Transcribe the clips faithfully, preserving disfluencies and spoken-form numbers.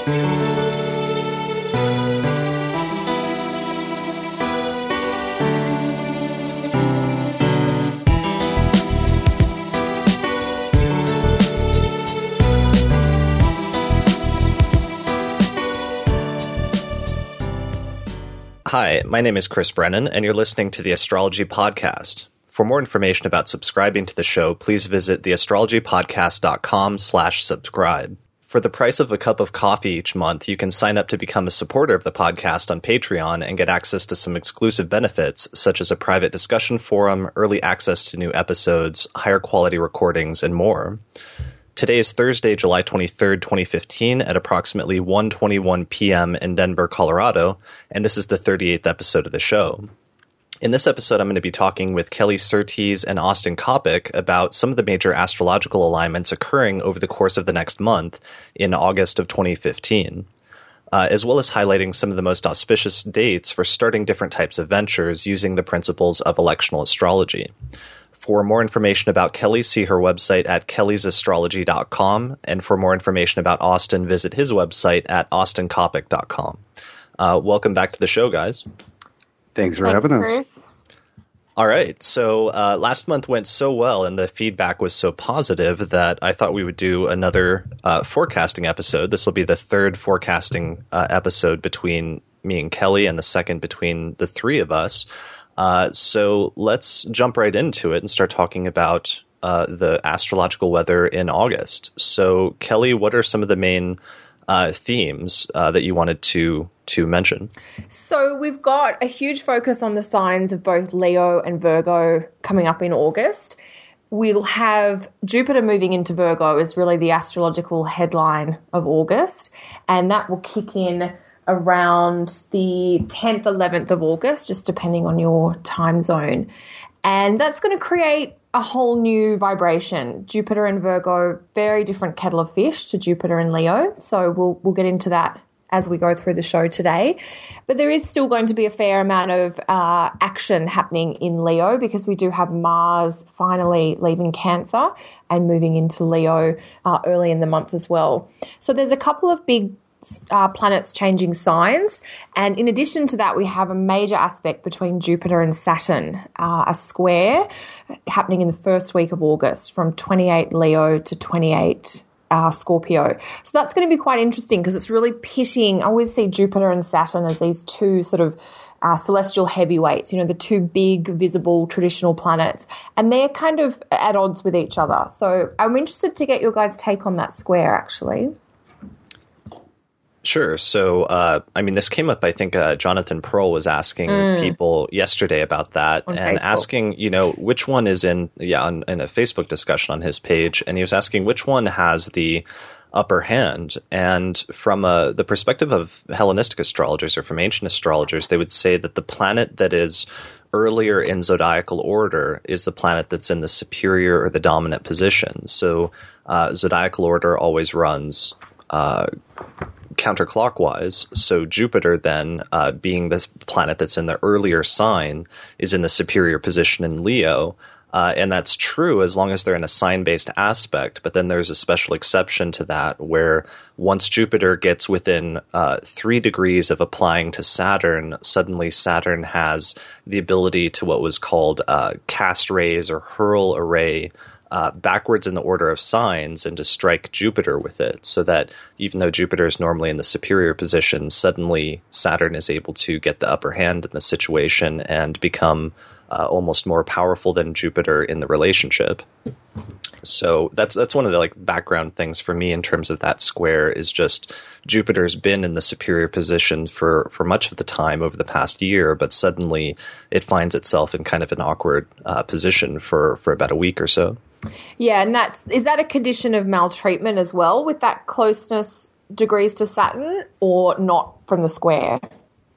Hi, my name is Chris Brennan, and you're listening to the Astrology Podcast. For more information about subscribing to the show, please visit theastrologypodcast.com slash subscribe. For the price of a cup of coffee each month, you can sign up to become a supporter of the podcast on Patreon and get access to some exclusive benefits, such as a private discussion forum, early access to new episodes, higher quality recordings, and more. Today is Thursday, July twenty-third, twenty fifteen, at approximately one twenty-one p.m. in Denver, Colorado, and this is the thirty-eighth episode of the show. In this episode, I'm going to be talking with Kelly Surtees and Austin Coppock about some of the major astrological alignments occurring over the course of the next month in August of twenty fifteen, uh, as well as highlighting some of the most auspicious dates for starting different types of ventures using the principles of electional astrology. For more information about Kelly, see her website at kellys astrology dot com, and for more information about Austin, visit his website at austin coppock dot com. Uh, welcome back to the show, guys. Thanks for Thanks, having Chris. us. All right, so uh, last month went so well, and the feedback was so positive that I thought we would do another uh, forecasting episode. This will be the third forecasting uh, episode between me and Kelly, and the second between the three of us. Uh, so let's jump right into it and start talking about uh, the astrological weather in August. So, Kelly, what are some of the main uh, themes uh, that you wanted to to mention? So we've got a huge focus on the signs of both Leo and Virgo coming up in August. We'll have Jupiter moving into Virgo is really the astrological headline of August, and that will kick in around the tenth, eleventh of August, just depending on your time zone. And that's going to create a whole new vibration. Jupiter and Virgo, very different kettle of fish to Jupiter and Leo. So we'll we'll get into that as we go through the show today. But there is still going to be a fair amount of uh, action happening in Leo, because we do have Mars finally leaving Cancer and moving into Leo uh, early in the month as well. So there's a couple of big Uh, planets changing signs, and in addition to that, we have a major aspect between Jupiter and Saturn, uh, a square happening in the first week of August from twenty-eight Leo to twenty-eight uh, Scorpio. So that's going to be quite interesting, because it's really pitting. I always see Jupiter and Saturn as these two sort of uh, celestial heavyweights, you know, the two big visible traditional planets, and they're kind of at odds with each other. So I'm interested to get your guys' take on that square, actually. Sure. So, uh, I mean, this came up, I think uh, Jonathan Pearl was asking mm. people yesterday about that, on and Facebook. asking, you know, which one is in, yeah, on, in a Facebook discussion on his page, and he was asking which one has the upper hand. And from uh, the perspective of Hellenistic astrologers or from ancient astrologers, they would say that the planet that is earlier in zodiacal order is the planet that's in the superior or the dominant position. So uh, zodiacal order always runs uh counterclockwise. So Jupiter then, uh, being this planet that's in the earlier sign, is in the superior position in Leo. Uh, and that's true as long as they're in a sign-based aspect. But then there's a special exception to that, where once Jupiter gets within uh, three degrees of applying to Saturn, suddenly Saturn has the ability to what was called uh, cast rays or hurl a ray Uh, backwards in the order of signs and to strike Jupiter with it, so that even though Jupiter is normally in the superior position, suddenly Saturn is able to get the upper hand in the situation and become uh, almost more powerful than Jupiter in the relationship. So that's that's one of the like background things for me in terms of that square, is just Jupiter's been in the superior position for, for much of the time over the past year, but suddenly it finds itself in kind of an awkward uh, position for, for about a week or so. Yeah, and that's is that a condition of maltreatment as well, with that closeness degrees to Saturn, or not from the square?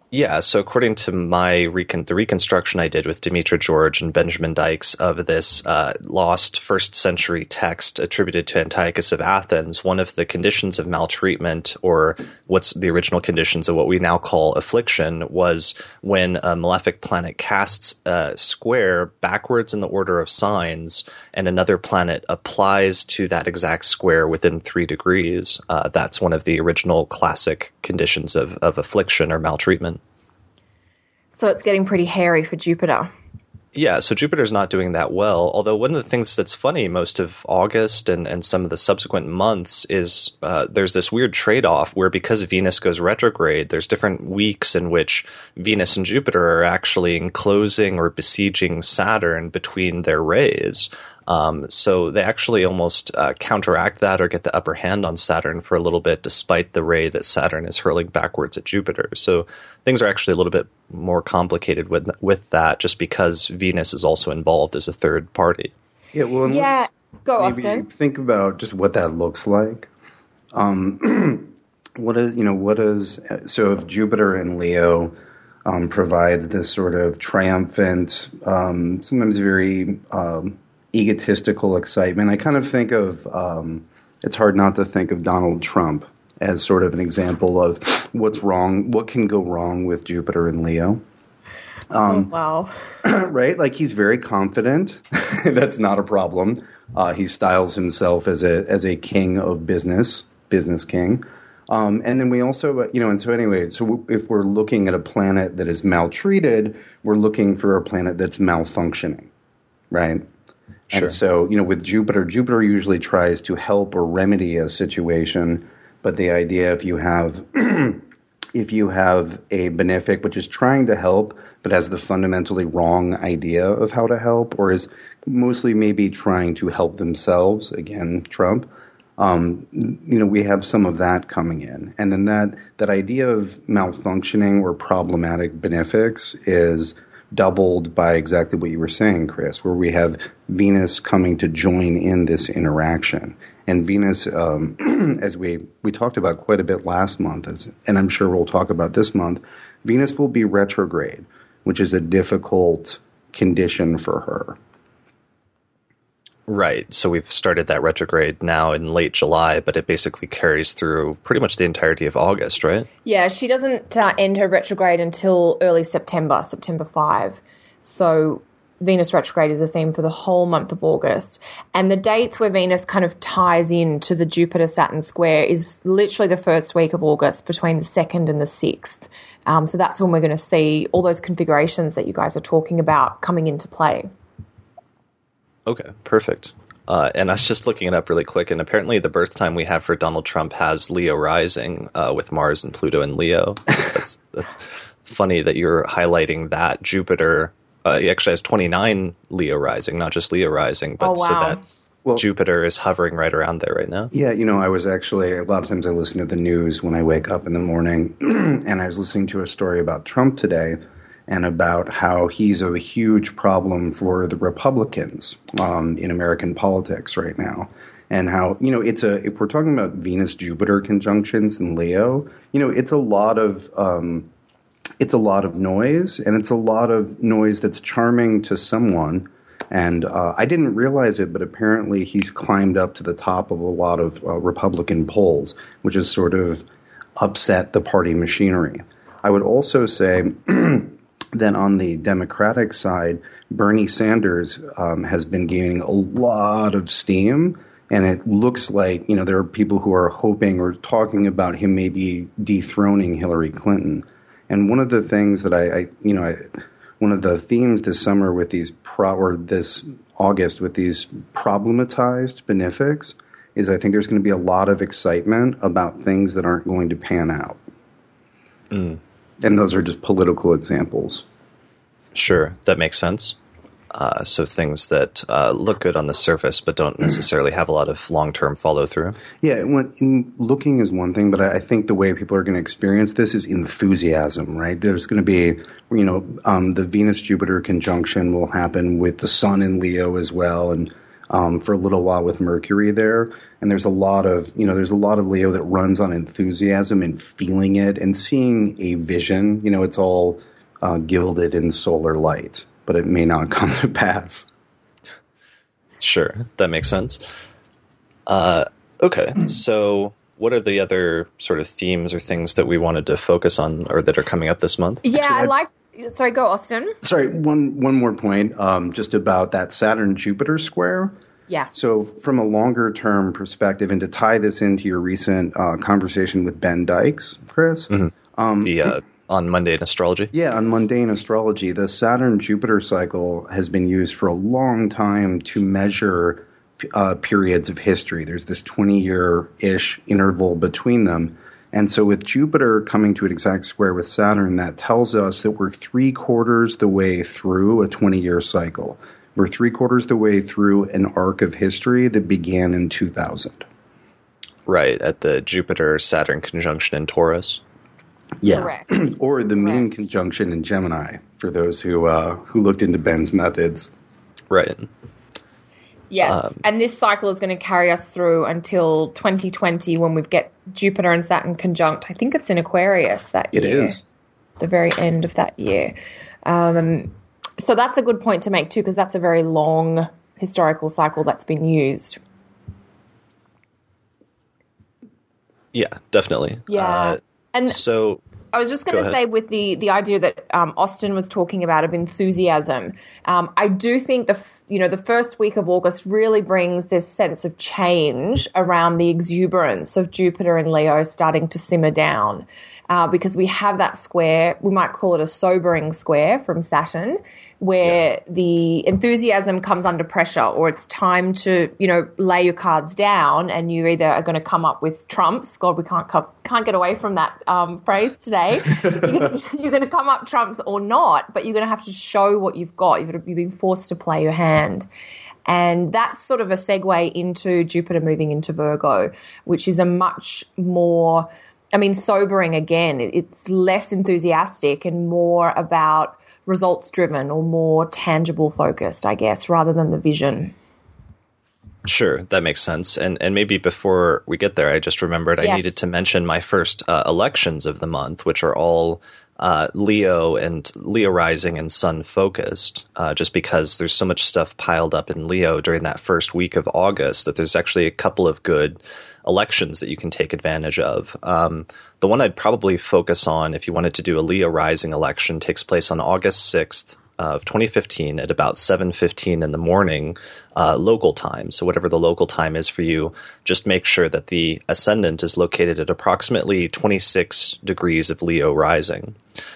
Yeah, so according to my recon- the reconstruction I did with Demetra George and Benjamin Dykes of this uh, lost first century text attributed to Antiochus of Athens, one of the conditions of maltreatment, or what's the original conditions of what we now call affliction, was when a malefic planet casts a square backwards in the order of signs, and another planet applies to that exact square within three degrees. Uh, that's one of the original classic conditions of, of affliction or maltreatment. So it's getting pretty hairy for Jupiter. Yeah, so Jupiter's not doing that well, although one of the things that's funny most of August and, and some of the subsequent months is uh, there's this weird trade-off where because Venus goes retrograde, there's different weeks in which Venus and Jupiter are actually enclosing or besieging Saturn between their rays. Um, so they actually almost uh, counteract that or get the upper hand on Saturn for a little bit, despite the ray that Saturn is hurling backwards at Jupiter. So things are actually a little bit more complicated with with that, just because Venus is also involved as a third party. Yeah, well, and yeah. Go, maybe Austin. Think about just what that looks like. Um, what is you know what is so if Jupiter in Leo um, provides this sort of triumphant, um, sometimes very um, egotistical excitement. I kind of think of, um, it's hard not to think of Donald Trump as sort of an example of what's wrong, what can go wrong with Jupiter in Leo. Um, oh, wow. Right? Like he's very confident. That's not a problem. Uh, he styles himself as a, as a king of business, business king. Um, and then we also, you know, and so anyway, so if we're looking at a planet that is maltreated, we're looking for a planet that's malfunctioning, right? Sure. And so, you know, with Jupiter, Jupiter usually tries to help or remedy a situation, but the idea if you have if you have a benefic which is trying to help but has the fundamentally wrong idea of how to help, or is mostly maybe trying to help themselves, again, Trump, um, you know, we have some of that coming in. And then that, that idea of malfunctioning or problematic benefics is doubled by exactly what you were saying, Chris, where we have Venus coming to join in this interaction. And Venus, um, as we, we talked about quite a bit last month, as, and I'm sure we'll talk about this month, Venus will be retrograde, which is a difficult condition for her. Right. So we've started that retrograde now in late July, but it basically carries through pretty much the entirety of August, right? Yeah, she doesn't uh, end her retrograde until early September, September fifth. So Venus retrograde is a theme for the whole month of August. And the dates where Venus kind of ties into the Jupiter-Saturn square is literally the first week of August between the second and the sixth. Um, so that's when we're going to see all those configurations that you guys are talking about coming into play. Okay, perfect. Uh, and I was just looking it up really quick, and apparently the birth time we have for Donald Trump has Leo rising uh, with Mars and Pluto in Leo. So that's, that's funny that you're highlighting that. Jupiter uh, he actually has twenty-nine Leo rising, not just Leo rising, but oh, wow. so that well, Jupiter is hovering right around there right now. Yeah, you know, I was actually, a lot of times I listen to the news when I wake up in the morning, and I was listening to a story about Trump today, and about how he's a huge problem for the Republicans um, in American politics right now. And how, you know, it's a, if we're talking about Venus-Jupiter conjunctions in Leo, you know, it's a lot of, um, it's a lot of noise, and it's a lot of noise that's charming to someone. And uh, I didn't realize it, but apparently he's climbed up to the top of a lot of uh, Republican polls, which has sort of upset the party machinery. I would also say then on the Democratic side, Bernie Sanders um, has been gaining a lot of steam, and it looks like, you know, there are people who are hoping or talking about him maybe dethroning Hillary Clinton. And one of the things that I, I you know, I, one of the themes this summer with these pro or this August with these problematized benefics is I think there's going to be a lot of excitement about things that aren't going to pan out. Mm. And those are just political examples. Sure, that makes sense. Uh, so things that uh, look good on the surface but don't necessarily have a lot of long-term follow-through. Yeah, when, in looking is one thing, but I, I think the way people are going to experience this is enthusiasm, right? There's going to be, you know, um, the Venus-Jupiter conjunction will happen with the Sun in Leo as well, and um, for a little while with Mercury there. And there's a lot of, you know, there's a lot of Leo that runs on enthusiasm and feeling it and seeing a vision. You know, it's all uh, gilded in solar light, but it may not come to pass. Sure, that makes sense. Uh, okay, so what are the other sort of themes or things that we wanted to focus on or that are coming up this month? Yeah, Actually, I I- like... Sorry, go, Austin. Sorry, one one more point, um, just about that Saturn-Jupiter square. Yeah. So from a longer-term perspective, and to tie this into your recent uh, conversation with Ben Dykes, Chris, Mm-hmm. um, The uh, on Mundane Astrology? yeah, on mundane astrology, the Saturn-Jupiter cycle has been used for a long time to measure uh, periods of history. There's this twenty-year-ish interval between them. And so with Jupiter coming to an exact square with Saturn, that tells us that we're three quarters the way through a twenty-year cycle. We're three quarters the way through an arc of history that began in two thousand. Right, at the Jupiter-Saturn conjunction in Taurus. Yeah. Correct. Or the Moon Correct. conjunction in Gemini, for those who uh, who looked into Ben's methods. Right. Yes, Um, and this cycle is going to carry us through until twenty twenty when we get Jupiter and Saturn conjunct. I think it's in Aquarius that It year. is. The very end of that year. Um, so that's a good point to make too, because that's a very long historical cycle that's been used. Yeah, definitely. Yeah. Uh, And so, I was just going Go to ahead. say with the, the idea that um, Austin was talking about of enthusiasm, um, I do think the f- you know the first week of August really brings this sense of change around the exuberance of Jupiter and Leo starting to simmer down. Uh, because we have that square, we might call it a sobering square from Saturn, where yeah. the enthusiasm comes under pressure, or it's time to, you know, lay your cards down, and you either are going to come up with trumps. God, we can't come, can't get away from that um, phrase today. you're, gonna, you're going to come up trumps or not, but you're going to have to show what you've got. You've, you've been forced to play your hand. And that's sort of a segue into Jupiter moving into Virgo, which is a much more... I mean, sobering again. It's less enthusiastic and more about results driven or more tangible focused, I guess, rather than the vision. Sure, that makes sense. And and maybe before we get there, I just remembered Yes. I needed to mention my first uh, elections of the month, which are all uh, Leo and Leo rising and Sun focused, uh, just because there's so much stuff piled up in Leo during that first week of August that there's actually a couple of good elections that you can take advantage of. Um, the one I'd probably focus on if you wanted to do a Leo rising election takes place on August sixth of twenty fifteen at about seven fifteen in the morning uh, local time. So whatever the local time is for you, just make sure that the ascendant is located at approximately twenty-six degrees of Leo rising.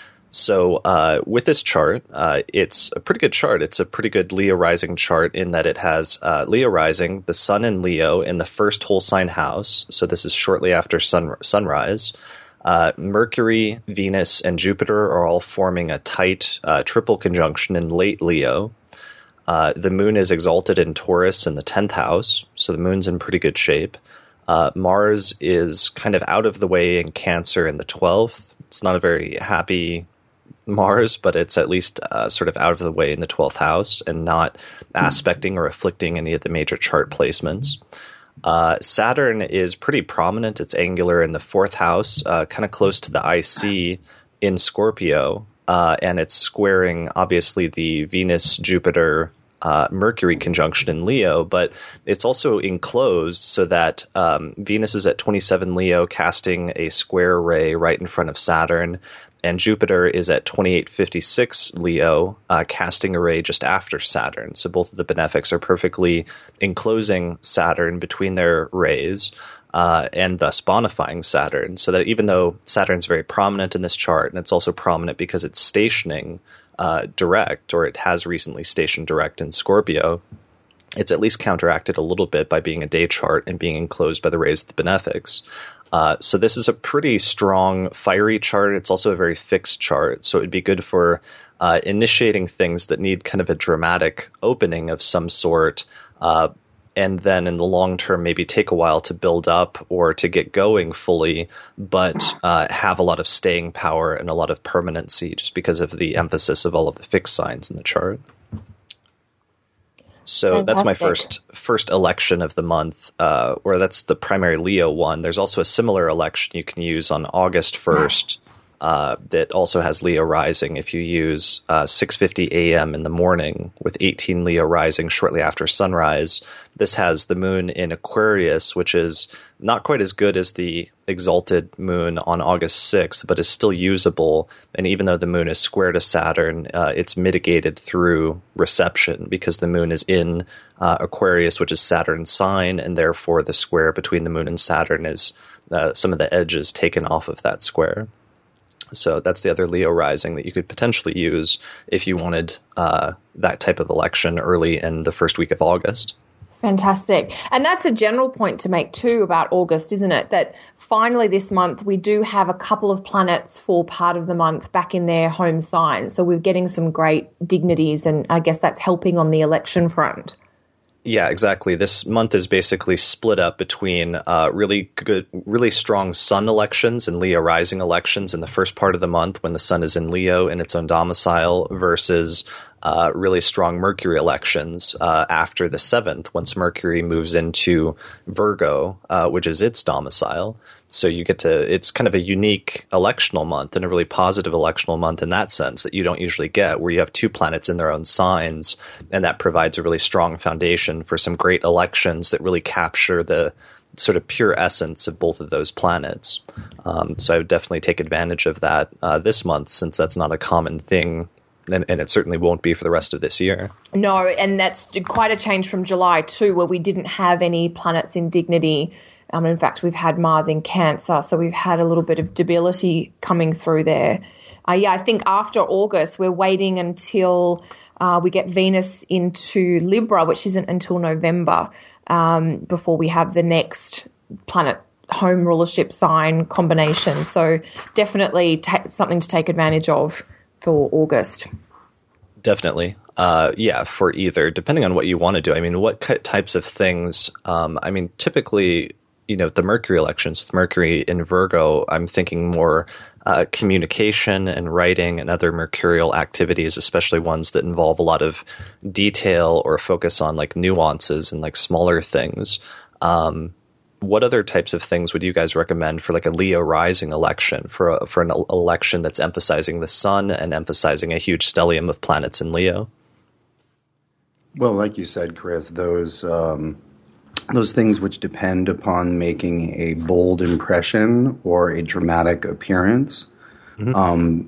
So uh, with this chart, uh, it's a pretty good chart. It's a pretty good Leo rising chart in that it has uh, Leo rising, the sun in Leo in the first whole sign house. So this is shortly after sun, sunrise. Uh, Mercury, Venus, and Jupiter are all forming a tight uh, triple conjunction in late Leo. Uh, the moon is exalted in Taurus in the tenth house, so the moon's in pretty good shape. Uh, Mars is kind of out of the way in Cancer in the twelfth. It's not a very happy Mars, but it's at least uh, sort of out of the way in the twelfth house and not aspecting or afflicting any of the major chart placements. Uh, Saturn is pretty prominent. It's angular in the fourth house, uh, kind of close to the I C in Scorpio, uh, and it's squaring, obviously, the Venus-Jupiter uh, Mercury conjunction in Leo, but it's also enclosed so that um, Venus is at twenty-seven Leo, casting a square ray right in front of Saturn, and Jupiter is at twenty-eight fifty-six Leo, uh, casting a ray just after Saturn. So both of the benefics are perfectly enclosing Saturn between their rays, uh, and thus bonifying Saturn. So that even though Saturn's very prominent in this chart, and it's also prominent because it's stationing uh, direct, or it has recently stationed direct in Scorpio, it's at least counteracted a little bit by being a day chart and being enclosed by the rays of the benefics. Uh, so this is a pretty strong, fiery chart. It's also a very fixed chart, so it'd be good for uh, initiating things that need kind of a dramatic opening of some sort, uh, and then in the long term maybe take a while to build up or to get going fully, but uh, have a lot of staying power and a lot of permanency just because of the emphasis of all of the fixed signs in the chart. So Fantastic. that's my first first election of the month, uh, or that's the primary Leo one. There's also a similar election you can use on August first uh, that also has Leo rising. If you use uh, six fifty a.m. in the morning with eighteen Leo rising shortly after sunrise, this has the moon in Aquarius, which is not quite as good as the exalted moon on August sixth, but is still usable. And even though the moon is square to Saturn, uh, it's mitigated through reception because the moon is in uh, Aquarius, which is Saturn's sign, and therefore the square between the moon and Saturn is uh, some of the edges taken off of that square. So that's the other Leo rising that you could potentially use if you wanted uh, that type of election early in the first week of August. Fantastic. And that's a general point to make too about August, isn't it? That finally this month we do have a couple of planets for part of the month back in their home signs. So we're getting some great dignities, and I guess that's helping on the election front. Yeah, exactly. This month is basically split up between uh, really good, really strong sun elections and Leo rising elections in the first part of the month when the sun is in Leo in its own domicile versus uh, really strong Mercury elections uh, after the seventh, once Mercury moves into Virgo, uh, which is its domicile. So you get to, it's kind of a unique electional month and a really positive electional month in that sense that you don't usually get, where you have two planets in their own signs, and that provides a really strong foundation for some great elections that really capture the sort of pure essence of both of those planets. Um, so I would definitely take advantage of that uh, this month, since that's not a common thing, and, and it certainly won't be for the rest of this year. No, and that's quite a change from July too, where we didn't have any planets in dignity. Um, in fact, we've had Mars in Cancer, so we've had a little bit of debility coming through there. Uh, yeah, I think after August, we're waiting until uh, we get Venus into Libra, which isn't until November, um, before we have the next planet home rulership sign combination. So definitely ta- something to take advantage of for August. Definitely. Uh, yeah, for either, depending on what you want to do. I mean, what types of things? Um, I mean, typically, you know, the Mercury elections with Mercury in Virgo, I'm thinking more uh, communication and writing and other mercurial activities, especially ones that involve a lot of detail or focus on like nuances and like smaller things. Um, what other types of things would you guys recommend for like a Leo rising election, for a, for an election that's emphasizing the sun and emphasizing a huge stellium of planets in Leo? Well, like you said, Chris, those um, those things which depend upon making a bold impression or a dramatic appearance, mm-hmm. um,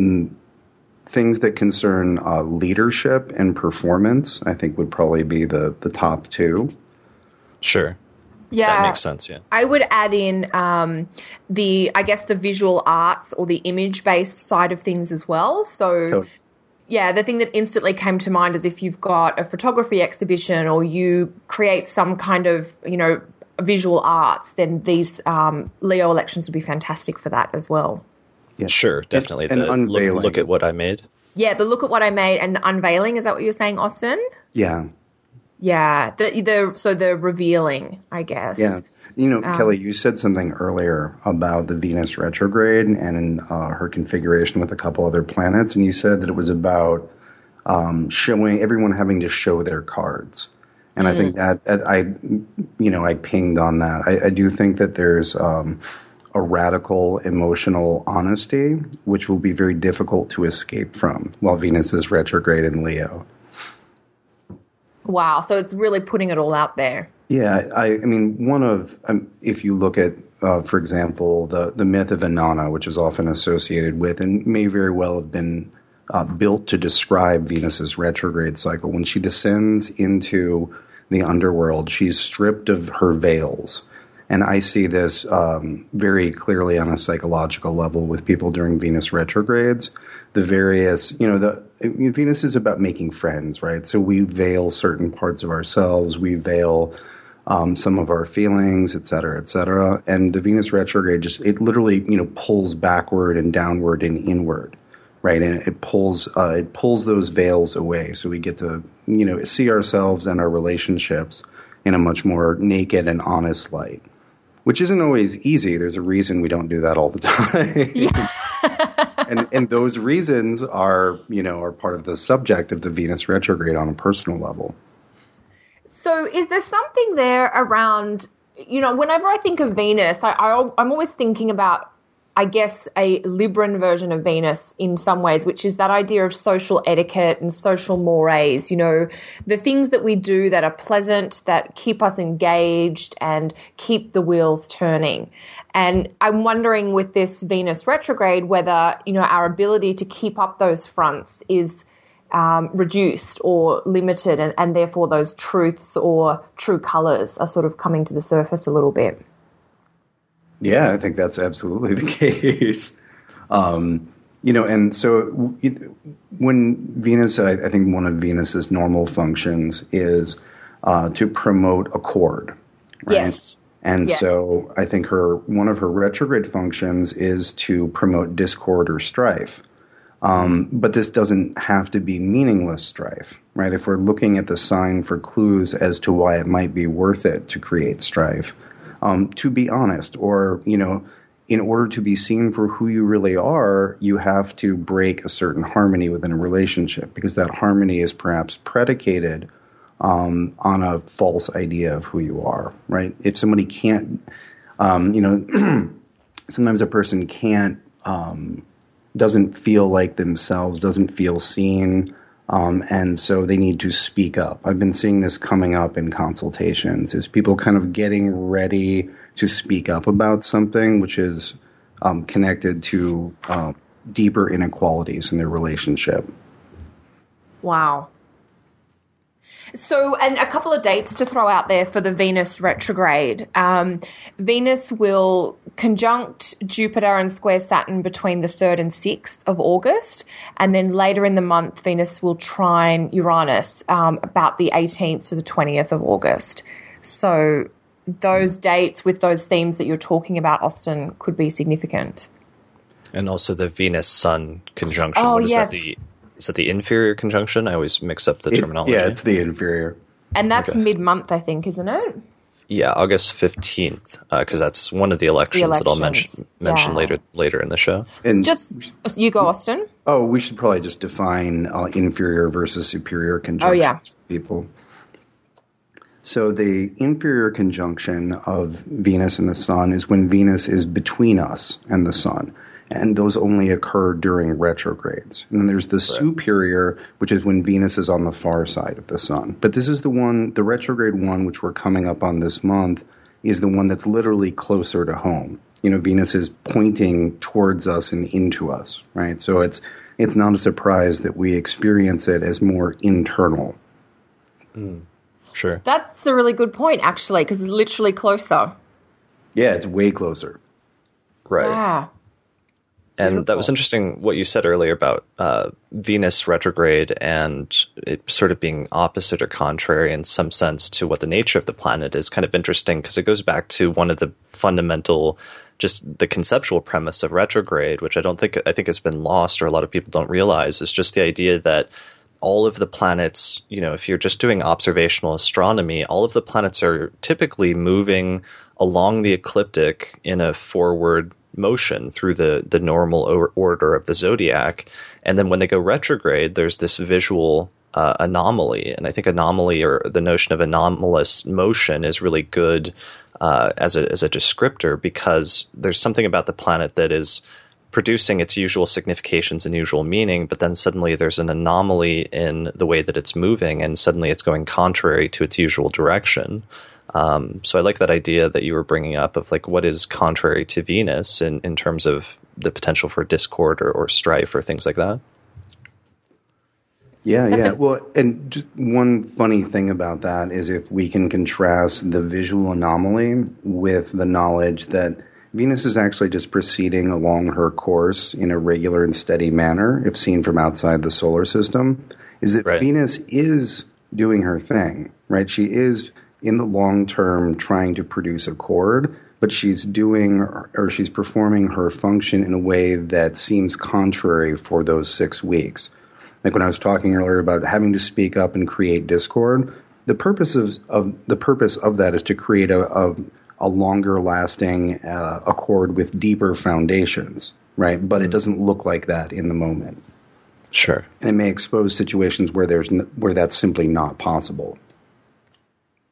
things that concern uh, leadership and performance, I think would probably be the, the top two. Sure. Yeah, that makes sense. Yeah, I would add in um, the, I guess, the visual arts or the image-based side of things as well. So, Totally. Yeah, the thing that instantly came to mind is if you've got a photography exhibition or you create some kind of, you know, visual arts, then these um, Leo elections would be fantastic for that as well. Yeah. Sure, definitely. And, the and look, unveiling. look at what I made. Yeah, the look at what I made and the unveiling. Is that what you were saying, Austin? Yeah. Yeah, the the so the revealing, I guess. Yeah. You know, Um, Kelly, you said something earlier about the Venus retrograde and uh, her configuration with a couple other planets, and you said that it was about um, showing everyone having to show their cards. And mm. I think that, that I, you know, I pinged on that. I, I do think that there's um, a radical emotional honesty, which will be very difficult to escape from while Venus is retrograde in Leo. Wow, so it's really putting it all out there. Yeah, I, I mean, one of, um, if you look at, uh, for example, the, the myth of Inanna, which is often associated with and may very well have been uh, built to describe Venus's retrograde cycle. When she descends into the underworld, she's stripped of her veils. And I see this um, very clearly on a psychological level with people during Venus retrogrades. The various, you know, the Venus is about making friends, right? So we veil certain parts of ourselves. We veil um, some of our feelings, et cetera, et cetera. And the Venus retrograde just, it literally, you know, pulls backward and downward and inward, right? And it pulls, uh, it pulls those veils away. So we get to, you know, see ourselves and our relationships in a much more naked and honest light, which isn't always easy. There's a reason we don't do that all the time. Yeah. and and those reasons are, you know, are part of the subject of the Venus retrograde on a personal level. So is there something there around, you know, whenever I think of Venus, I, I, I'm always thinking about, I guess, a Libran version of Venus in some ways, which is that idea of social etiquette and social mores, you know, the things that we do that are pleasant, that keep us engaged and keep the wheels turning. And I'm wondering with this Venus retrograde whether, you know, our ability to keep up those fronts is um, reduced or limited, and, and therefore those truths or true colors are sort of coming to the surface a little bit. Yeah, I think that's absolutely the case. Um, you know, and so it, when Venus, I, I think one of Venus's normal functions is uh, to promote accord, right? Yes. And yes. so I think her one of her retrograde functions is to promote discord or strife. Um, but this doesn't have to be meaningless strife, right? If we're looking at the sign for clues as to why it might be worth it to create strife, Um, to be honest, or, you know, in order to be seen for who you really are, you have to break a certain harmony within a relationship, because that harmony is perhaps predicated um, on a false idea of who you are, right? If somebody can't, um, you know, sometimes a person can't, um, doesn't feel like themselves, doesn't feel seen, Um, and so they need to speak up. I've been seeing this coming up in consultations, is people kind of getting ready to speak up about something which is um, connected to uh, deeper inequalities in their relationship. Wow. So, and a couple of dates to throw out there for the Venus retrograde. Um, Venus will conjunct Jupiter and square Saturn between the third and sixth of August. And then later in the month, Venus will trine Uranus um, about the eighteenth to the twentieth of August. So those dates with those themes that you're talking about, Austin, could be significant. And also the Venus-Sun conjunction. Oh, what is yes. that? The Is that the inferior conjunction? I always mix up the It, terminology. yeah, it's the inferior. And that's Okay. mid-month, I think, isn't it? Yeah, August fifteenth, because uh, that's one of the elections, The that I'll elections, mention, mention yeah. later later in the show. And Just, you go, Austin. Oh, we should probably just define uh, inferior versus superior conjunctions Oh, yeah. for people. So the inferior conjunction of Venus and the Sun is when Venus is between us and the Sun. And those only occur during retrogrades. And then there's the right. superior, which is when Venus is on the far side of the Sun. But this is the one, the retrograde one, which we're coming up on this month, is the one that's literally closer to home. You know, Venus is pointing towards us and into us, right? So it's it's not a surprise that we experience it as more internal. Mm, sure. That's a really good point, actually, because it's literally closer. Yeah, it's way closer. Right. Yeah. And Beautiful. that was interesting what you said earlier about uh, Venus retrograde and it sort of being opposite or contrary in some sense to what the nature of the planet is. Kind of interesting because it goes back to one of the fundamental, just the conceptual premise of retrograde, which I don't think, I think has been lost or a lot of people don't realize, is just the idea that all of the planets, you know, if you're just doing observational astronomy, all of the planets are typically moving along the ecliptic in a forward motion through the, the normal or order of the zodiac. And then when they go retrograde, there's this visual uh, anomaly. And I think anomaly, or the notion of anomalous motion, is really good uh, as a as a descriptor, because there's something about the planet that is producing its usual significations and usual meaning, but then suddenly there's an anomaly in the way that it's moving, and suddenly it's going contrary to its usual direction. Um, so I like that idea that you were bringing up of like what is contrary to Venus in, in terms of the potential for discord or, or strife or things like that. Yeah, That's yeah. a- well, and just one funny thing about that is if we can contrast the visual anomaly with the knowledge that Venus is actually just proceeding along her course in a regular and steady manner, if seen from outside the solar system, is that Right. Venus is doing her thing, right? She is in the long term trying to produce a chord, but she's doing or she's performing her function in a way that seems contrary for those six weeks. Like when I was talking earlier about having to speak up and create discord, the purpose of, of the purpose of that is to create a, a, a longer lasting uh, accord with deeper foundations, right? But it doesn't look like that in the moment. Sure. And it may expose situations where there's n- where that's simply not possible.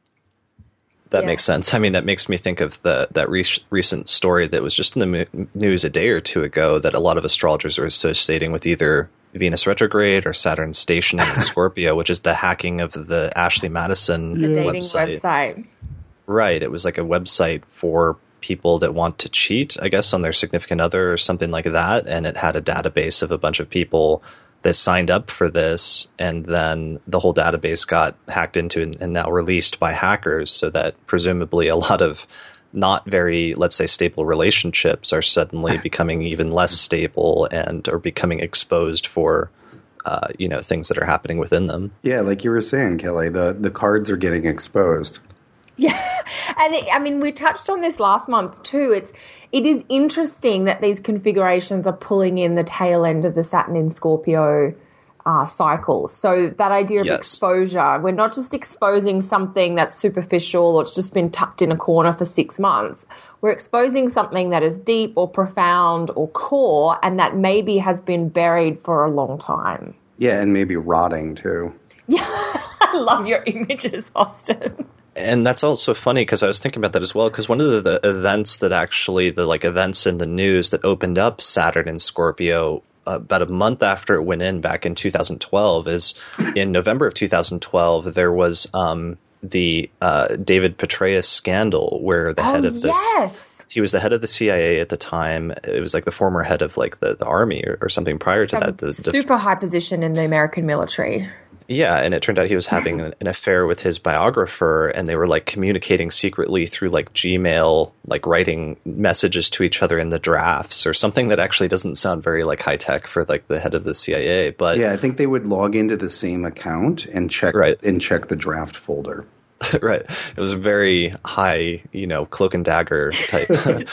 That Yeah. makes sense. I mean, that makes me think of the that re- recent story that was just in the mo- news a day or two ago that a lot of astrologers are associating with either Venus retrograde or Saturn stationing in Scorpio, which is the hacking of the Ashley Madison The dating website. website. Right. It was like a website for people that want to cheat, I guess, on their significant other or something like that. And it had a database of a bunch of people that signed up for this, and then the whole database got hacked into and, and now released by hackers, so that presumably a lot of not very, let's say, stable relationships are suddenly becoming even less stable and are becoming exposed for, uh, you know, things that are happening within them. Yeah, like you were saying, Kelly, the, the cards are getting exposed. Yeah, and it, I mean, we touched on this last month too. It's it is interesting that these configurations are pulling in the tail end of the Saturn in Scorpio uh, cycle. So that idea of Yes. exposure, we're not just exposing something that's superficial or it's just been tucked in a corner for six months. We're exposing something that is deep or profound or core, and that maybe has been buried for a long time. Yeah, and maybe rotting too. Yeah, I love your images, Austin. And that's also funny because I was thinking about that as well, because one of the, the events that actually, the like events in the news that opened up Saturn in Scorpio uh, about a month after it went in back in two thousand twelve is in November of two thousand twelve, there was um, the uh, David Petraeus scandal where the Oh, head of this, yes. he was the head of the C I A at the time. It was like the former head of like the, the army or, or something prior to Some that. The, the super high position in the American military. Yeah, and it turned out he was having an, an affair with his biographer, and they were like communicating secretly through like Gmail, like writing messages to each other in the drafts or something that actually doesn't sound very like high tech for like the head of the C I A. But Yeah, I think they would log into the same account and check Right. and check the draft folder. right, it was very high, you know, cloak and dagger type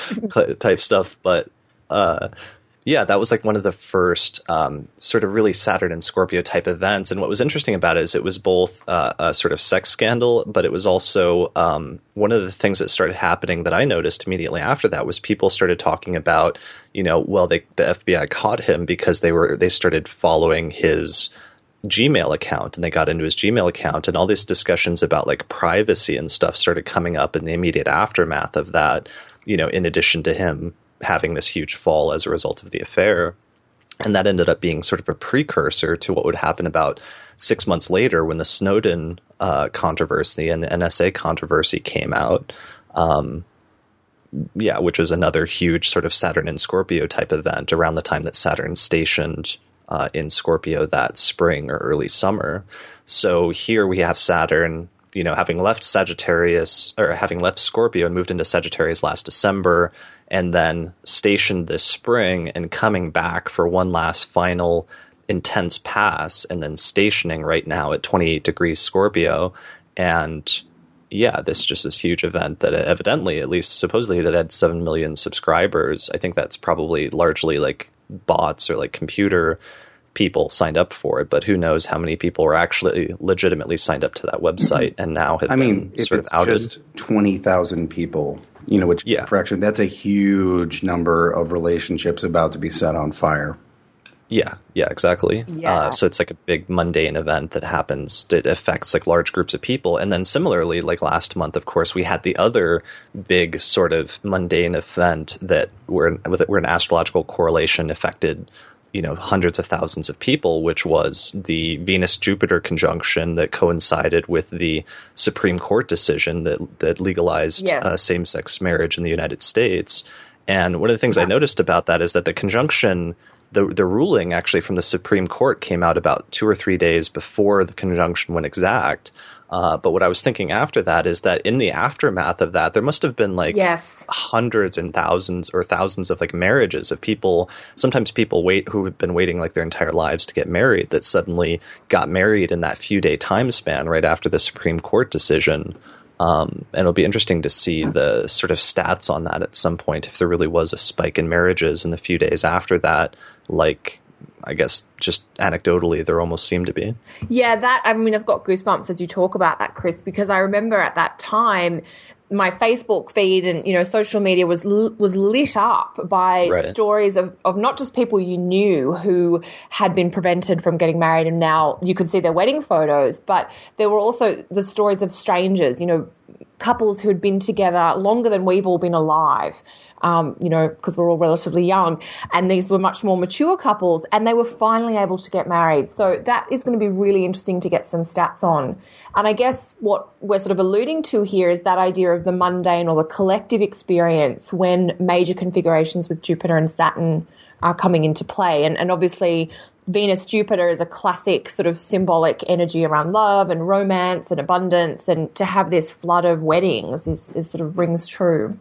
type stuff. But uh, yeah, that was like one of the first um, sort of really Saturn and Scorpio type events. And what was interesting about it is it was both uh, a sort of sex scandal, but it was also um, one of the things that started happening that I noticed immediately after that was people started talking about, you know, well, they, the F B I caught him because they were they started following his Gmail account, and they got into his Gmail account, and all these discussions about like privacy and stuff started coming up in the immediate aftermath of that, you know, in addition to him having this huge fall as a result of the affair. And that ended up being sort of a precursor to what would happen about six months later when the Snowden uh, controversy and the N S A controversy came out. Um, yeah, which was another huge sort of Saturn in Scorpio type event around the time that Saturn stationed uh, in Scorpio that spring or early summer. So here we have Saturn, you know, having left Sagittarius or having left Scorpio and moved into Sagittarius last December, and then stationed this spring and coming back for one last final intense pass, and then stationing right now at twenty-eight degrees Scorpio. And yeah, this just this huge event that evidently, at least supposedly, that had seven million subscribers. I think that's probably largely like bots or like computer people signed up for it, but who knows how many people were actually legitimately signed up to that website and now have I mean, been if sort it's of outed. just twenty thousand people, you know, which Yeah. fraction, that's a huge number of relationships about to be set on fire. Yeah, yeah, exactly. Yeah. Uh, so it's like a big mundane event that happens that affects like large groups of people. And then similarly, like last month, of course, we had the other big sort of mundane event that where, where an astrological correlation affected, you know, hundreds of thousands of people, which was the Venus-Jupiter conjunction that coincided with the Supreme Court decision that, that legalized Yes. uh, same-sex marriage in the United States. And one of the things I noticed about that is that the conjunction, the the ruling actually from the Supreme Court came out about two or three days before the conjunction went exact. Uh, but what I was thinking after that is that in the aftermath of that, there must have been like Yes. hundreds and thousands or thousands of like marriages of people. Sometimes people wait who have been waiting like their entire lives to get married that suddenly got married in that few day time span right after the Supreme Court decision. Um, and it'll be interesting to see the sort of stats on that at some point, if there really was a spike in marriages in the few days after that, like, I guess just anecdotally, there almost seemed to be. Yeah, that, I mean, I've got goosebumps as you talk about that, Chris, because I remember at that time, my Facebook feed and, you know, social media was was lit up by Right. stories of, of not just people you knew who had been prevented from getting married and now you could see their wedding photos, but there were also the stories of strangers, you know, couples who had been together longer than we've all been alive. Um, you know, because we're all relatively young, and these were much more mature couples, and they were finally able to get married. So that is going to be really interesting to get some stats on. And I guess what we're sort of alluding to here is that idea of the mundane or the collective experience when major configurations with Jupiter and Saturn are coming into play. And, and obviously Venus-Jupiter is a classic sort of symbolic energy around love and romance and abundance, and to have this flood of weddings is, is sort of rings true.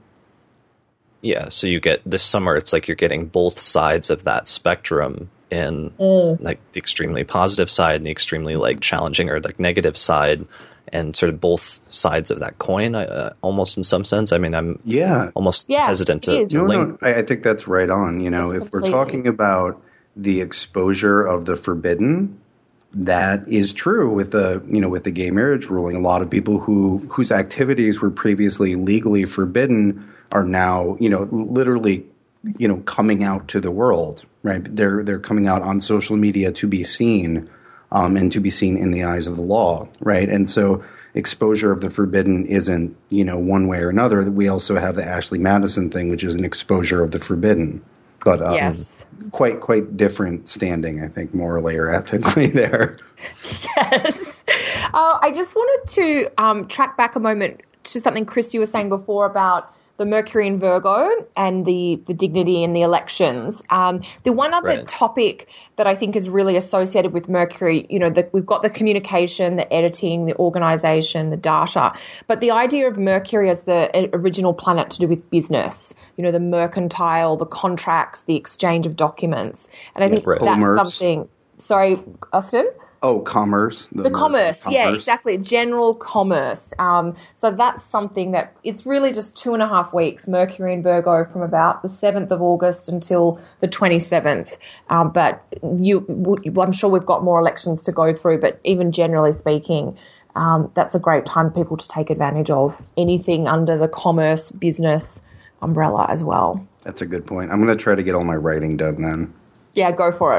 Yeah, so you get this summer, it's like you're getting both sides of that spectrum in Mm. like the extremely positive side and the extremely like challenging or like negative side, and sort of both sides of that coin, uh, almost in some sense. I mean, I'm Yeah. almost Yeah, hesitant it to, is. to No, link. no, I, I think that's right on. You know, That's if we're completely- talking about the exposure of the forbidden, that is true with the, you know, with the gay marriage ruling. A lot of people who whose activities were previously legally forbidden are now, you know, literally, you know, coming out to the world, right? They're they're coming out on social media to be seen, um, and to be seen in the eyes of the law, right? And so exposure of the forbidden isn't, you know, one way or another. We also have the Ashley Madison thing, which is an exposure of the forbidden, but um, Yes. quite quite different standing, I think, morally or ethically there. Yes. Uh, I just wanted to um, track back a moment to something, Chris, you were saying before about the Mercury in Virgo and the, the dignity in the elections. Um, the one other Right. topic that I think is really associated with Mercury, you know, the, we've got the communication, the editing, the organization, the data, but the idea of Mercury as the original planet to do with business, you know, the mercantile, the contracts, the exchange of documents. And I think right. that's Commerce. something, sorry, Austin? Oh, commerce. The commerce, yeah, exactly. General commerce. Um, so that's something that it's really just two and a half weeks, Mercury in Virgo, from about the seventh of August until the twenty-seventh. Um, but you, I'm sure we've got more elections to go through, but even generally speaking, um, that's a great time for people to take advantage of anything under the commerce business umbrella as well. That's a good point. I'm going to try to get all my writing done then. Yeah, go for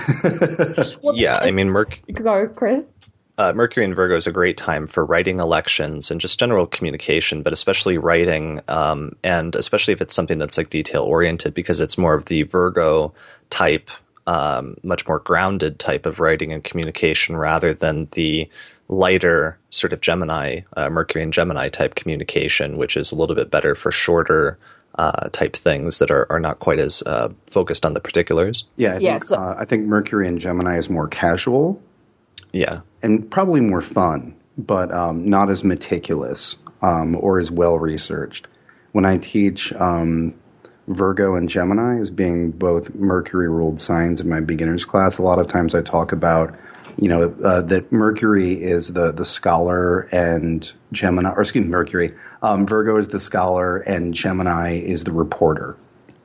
it. Well, Yeah, I mean, Merc- Go, Chris. uh, Mercury in Virgo is a great time for writing elections and just general communication, but especially writing, um, and especially if it's something that's like detail oriented, because it's more of the Virgo type, um, much more grounded type of writing and communication rather than the lighter sort of Gemini, uh, Mercury and Gemini type communication, which is a little bit better for shorter uh, type things that are, are not quite as uh, focused on the particulars. Yeah, I, Yeah, think, so- uh, I think Mercury and Gemini is more casual Yeah. and probably more fun, but um, not as meticulous um, or as well researched. When I teach um, Virgo and Gemini as being both Mercury ruled signs in my beginners class, a lot of times I talk about, you know, uh, that Mercury is the, the scholar and Gemini, or excuse me, Mercury, um, Virgo is the scholar and Gemini is the reporter.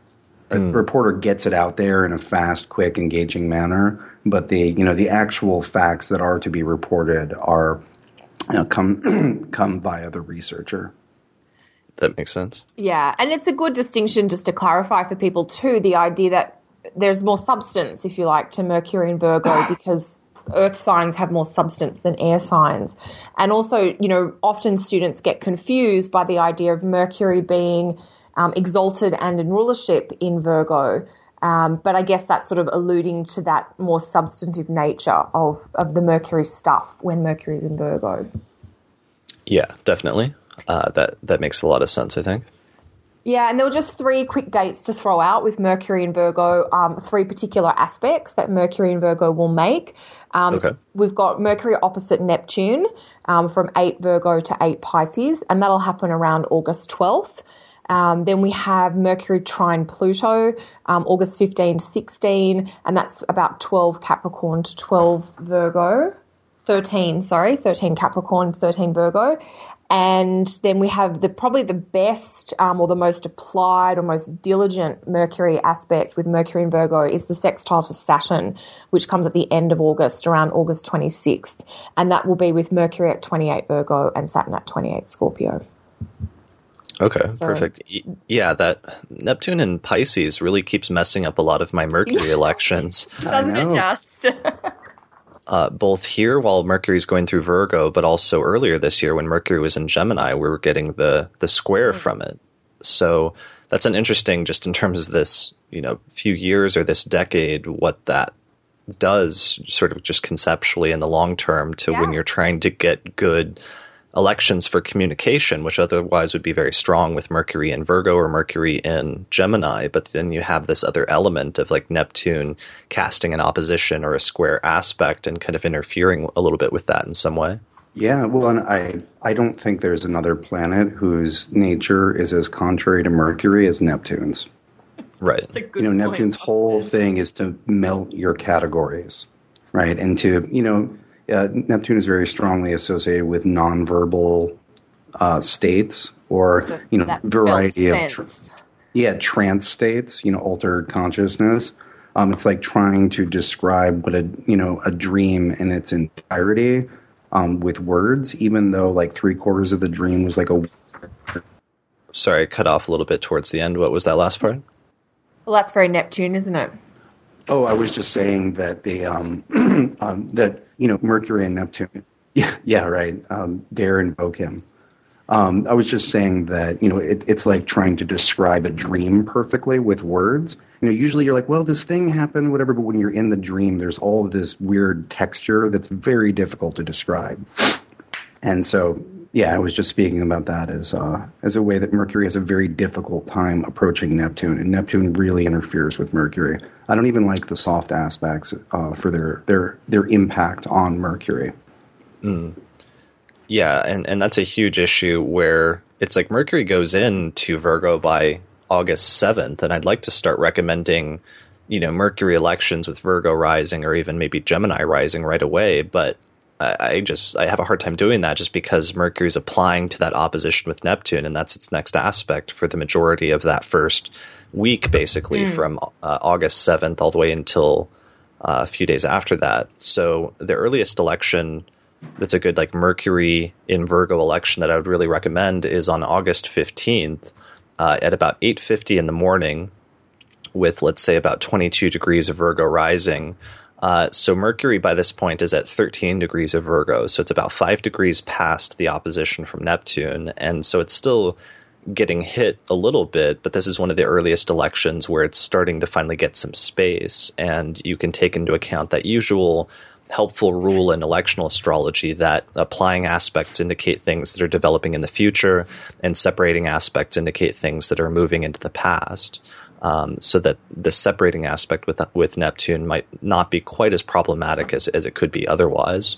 A reporter gets it out there in a fast, quick, engaging manner, but the, you know, the actual facts that are to be reported are, you know, come, come via the researcher. That makes sense. Yeah, and it's a good distinction just to clarify for people too, the idea that there's more substance, if you like, to Mercury and Virgo because earth signs have more substance than air signs. And also, you know, often students get confused by the idea of Mercury being um, exalted and in rulership in Virgo. Um, but I guess that's sort of alluding to that more substantive nature of, of the Mercury stuff when Mercury is in Virgo. Yeah, definitely. Uh, that, that makes a lot of sense, I think. Yeah, and there were just three quick dates to throw out with Mercury and Virgo, um, three particular aspects that Mercury and Virgo will make. Um, Okay. We've got Mercury opposite Neptune um, from eight Virgo to eight Pisces, and that'll happen around August twelfth. Um, then we have Mercury trine Pluto, um, August fifteenth to sixteenth, and that's about twelve Capricorn to twelve Virgo. thirteen, sorry, thirteen Capricorn, thirteen Virgo. And then we have the probably the best um, or the most applied or most diligent Mercury aspect with Mercury in Virgo is the sextile to Saturn, which comes at the end of August, around August twenty-sixth. And that will be with Mercury at twenty-eight Virgo and Saturn at twenty-eight Scorpio. Okay, So- perfect. Y- Yeah, that Neptune and Pisces really keeps messing up a lot of my Mercury elections. I know. just? uh, both here while Mercury's going through Virgo, but also earlier this year when Mercury was in Gemini, we were getting the the square mm. from it. So that's an interesting, just in terms of this, you know, few years or this decade, what that does sort of just conceptually in the long term to yeah. when you're trying to get good elections for communication, which otherwise would be very strong with Mercury in Virgo or Mercury in Gemini. But then you have this other element of like Neptune casting an opposition or a square aspect and kind of interfering a little bit with that in some way. Yeah, well, and I, I don't think there's another planet whose nature is as contrary to Mercury as Neptune's. Right. You know, Neptune's point. whole thing is to melt your categories, right? And to, you know, uh, Neptune is very strongly associated with nonverbal uh, states or, the, you know, variety of, tra- yeah, trance states, you know, altered consciousness. Um, it's like trying to describe what a, you know, a dream in its entirety um, with words, even though like three quarters of the dream was like a. Sorry, I cut off a little bit towards the end. What was that last part? Well, that's very Neptune, isn't it? Oh, I was just saying that the um, um, that you know Mercury and Neptune. Yeah, yeah, right. Um, dare invoke him. Um, I was just saying that you know it, it's like trying to describe a dream perfectly with words. You know, usually you're like, well, this thing happened, whatever. But when you're in the dream, there's all of this weird texture that's very difficult to describe. And so, yeah, I was just speaking about that as uh, as a way that Mercury has a very difficult time approaching Neptune, and Neptune really interferes with Mercury. I don't even like the soft aspects uh, for their their their impact on Mercury. Mm. Yeah, and, and that's a huge issue where it's like Mercury goes into Virgo by August seventh, and I'd like to start recommending, you know, Mercury elections with Virgo rising or even maybe Gemini rising right away, but I just I have a hard time doing that just because Mercury is applying to that opposition with Neptune, and that's its next aspect for the majority of that first week, basically mm. from uh, August seventh all the way until uh, a few days after that. So the earliest election that's a good like Mercury in Virgo election that I would really recommend is on August fifteenth uh, at about eight fifty in the morning with, let's say, about twenty-two degrees of Virgo rising. Uh, so Mercury by this point is at thirteen degrees of Virgo, so it's about five degrees past the opposition from Neptune, and so it's still getting hit a little bit, but this is one of the earliest elections where it's starting to finally get some space, and you can take into account that usual helpful rule in electional astrology that applying aspects indicate things that are developing in the future, and separating aspects indicate things that are moving into the past. Um, so that the separating aspect with with Neptune might not be quite as problematic as, as it could be otherwise.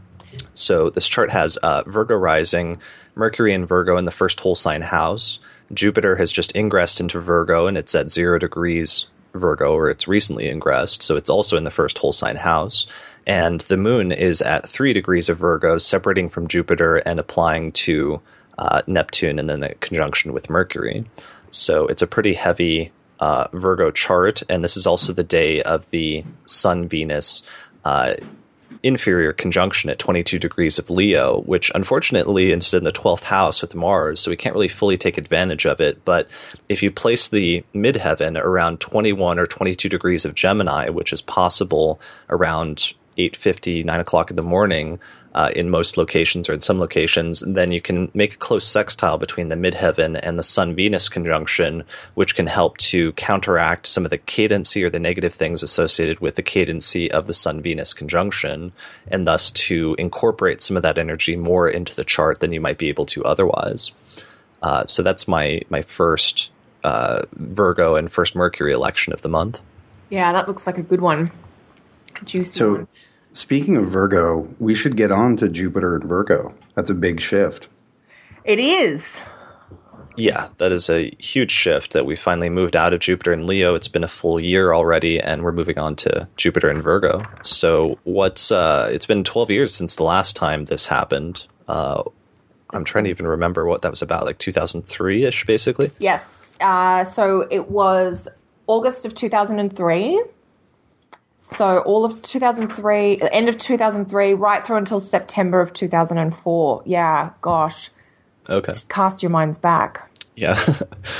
So this chart has uh, Virgo rising, Mercury in Virgo in the first whole sign house. Jupiter has just ingressed into Virgo, and it's at zero degrees Virgo, or it's recently ingressed, so it's also in the first whole sign house. And the moon is at three degrees of Virgo, separating from Jupiter and applying to uh, Neptune, and then a conjunction with Mercury. So it's a pretty heavy Uh, Virgo chart, and this is also the day of the Sun-Venus uh, inferior conjunction at twenty-two degrees of Leo, which unfortunately is in the twelfth house with Mars, so we can't really fully take advantage of it. But if you place the midheaven around twenty-one or twenty-two degrees of Gemini, which is possible around eight fifty, nine o'clock in the morning uh, in most locations or in some locations, then you can make a close sextile between the midheaven and the Sun-Venus conjunction, which can help to counteract some of the cadency or the negative things associated with the cadency of the Sun-Venus conjunction, and thus to incorporate some of that energy more into the chart than you might be able to otherwise. Uh, so that's my, my first uh, Virgo and first Mercury election of the month. Yeah, that looks like a good one. Juicy so, one. Speaking of Virgo, we should get on to Jupiter and Virgo. That's a big shift. It is. Yeah, that is a huge shift that we finally moved out of Jupiter and Leo. It's been a full year already, and we're moving on to Jupiter and Virgo. So what's uh, it's been twelve years since the last time this happened. Uh, I'm trying to even remember what that was about, like two thousand three-ish, basically? Yes. Uh, so it was August of two thousand three. So all of two thousand three, end of two thousand three, right through until September of two thousand four. Yeah, gosh. Okay. Cast your minds back. Yeah.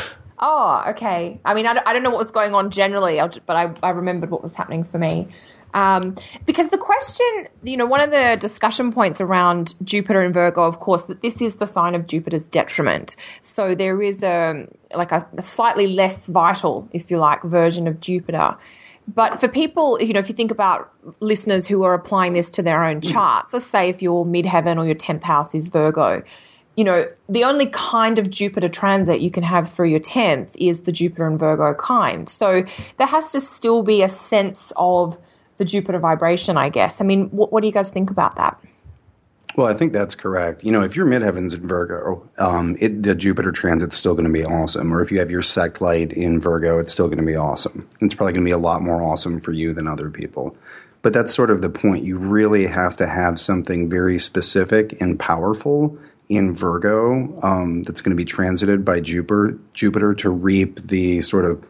Oh, okay. I mean, I don't, I don't know what was going on generally, but I, I remembered what was happening for me. Um, because the question, you know, one of the discussion points around Jupiter and Virgo, of course, that this is the sign of Jupiter's detriment. So there is a like a, a slightly less vital, if you like, version of Jupiter. But for people, you know, if you think about listeners who are applying this to their own charts, let's say if your midheaven or your tenth house is Virgo, you know, the only kind of Jupiter transit you can have through your tenth is the Jupiter and Virgo kind. So there has to still be a sense of the Jupiter vibration, I guess. I mean, what, what do you guys think about that? Well, I think that's correct. You know, if your midheaven's in Virgo, um, it, the Jupiter transit's still going to be awesome. Or if you have your sect light in Virgo, it's still going to be awesome. It's probably going to be a lot more awesome for you than other people. But that's sort of the point. You really have to have something very specific and powerful in Virgo um, that's going to be transited by Jupiter, Jupiter to reap the sort of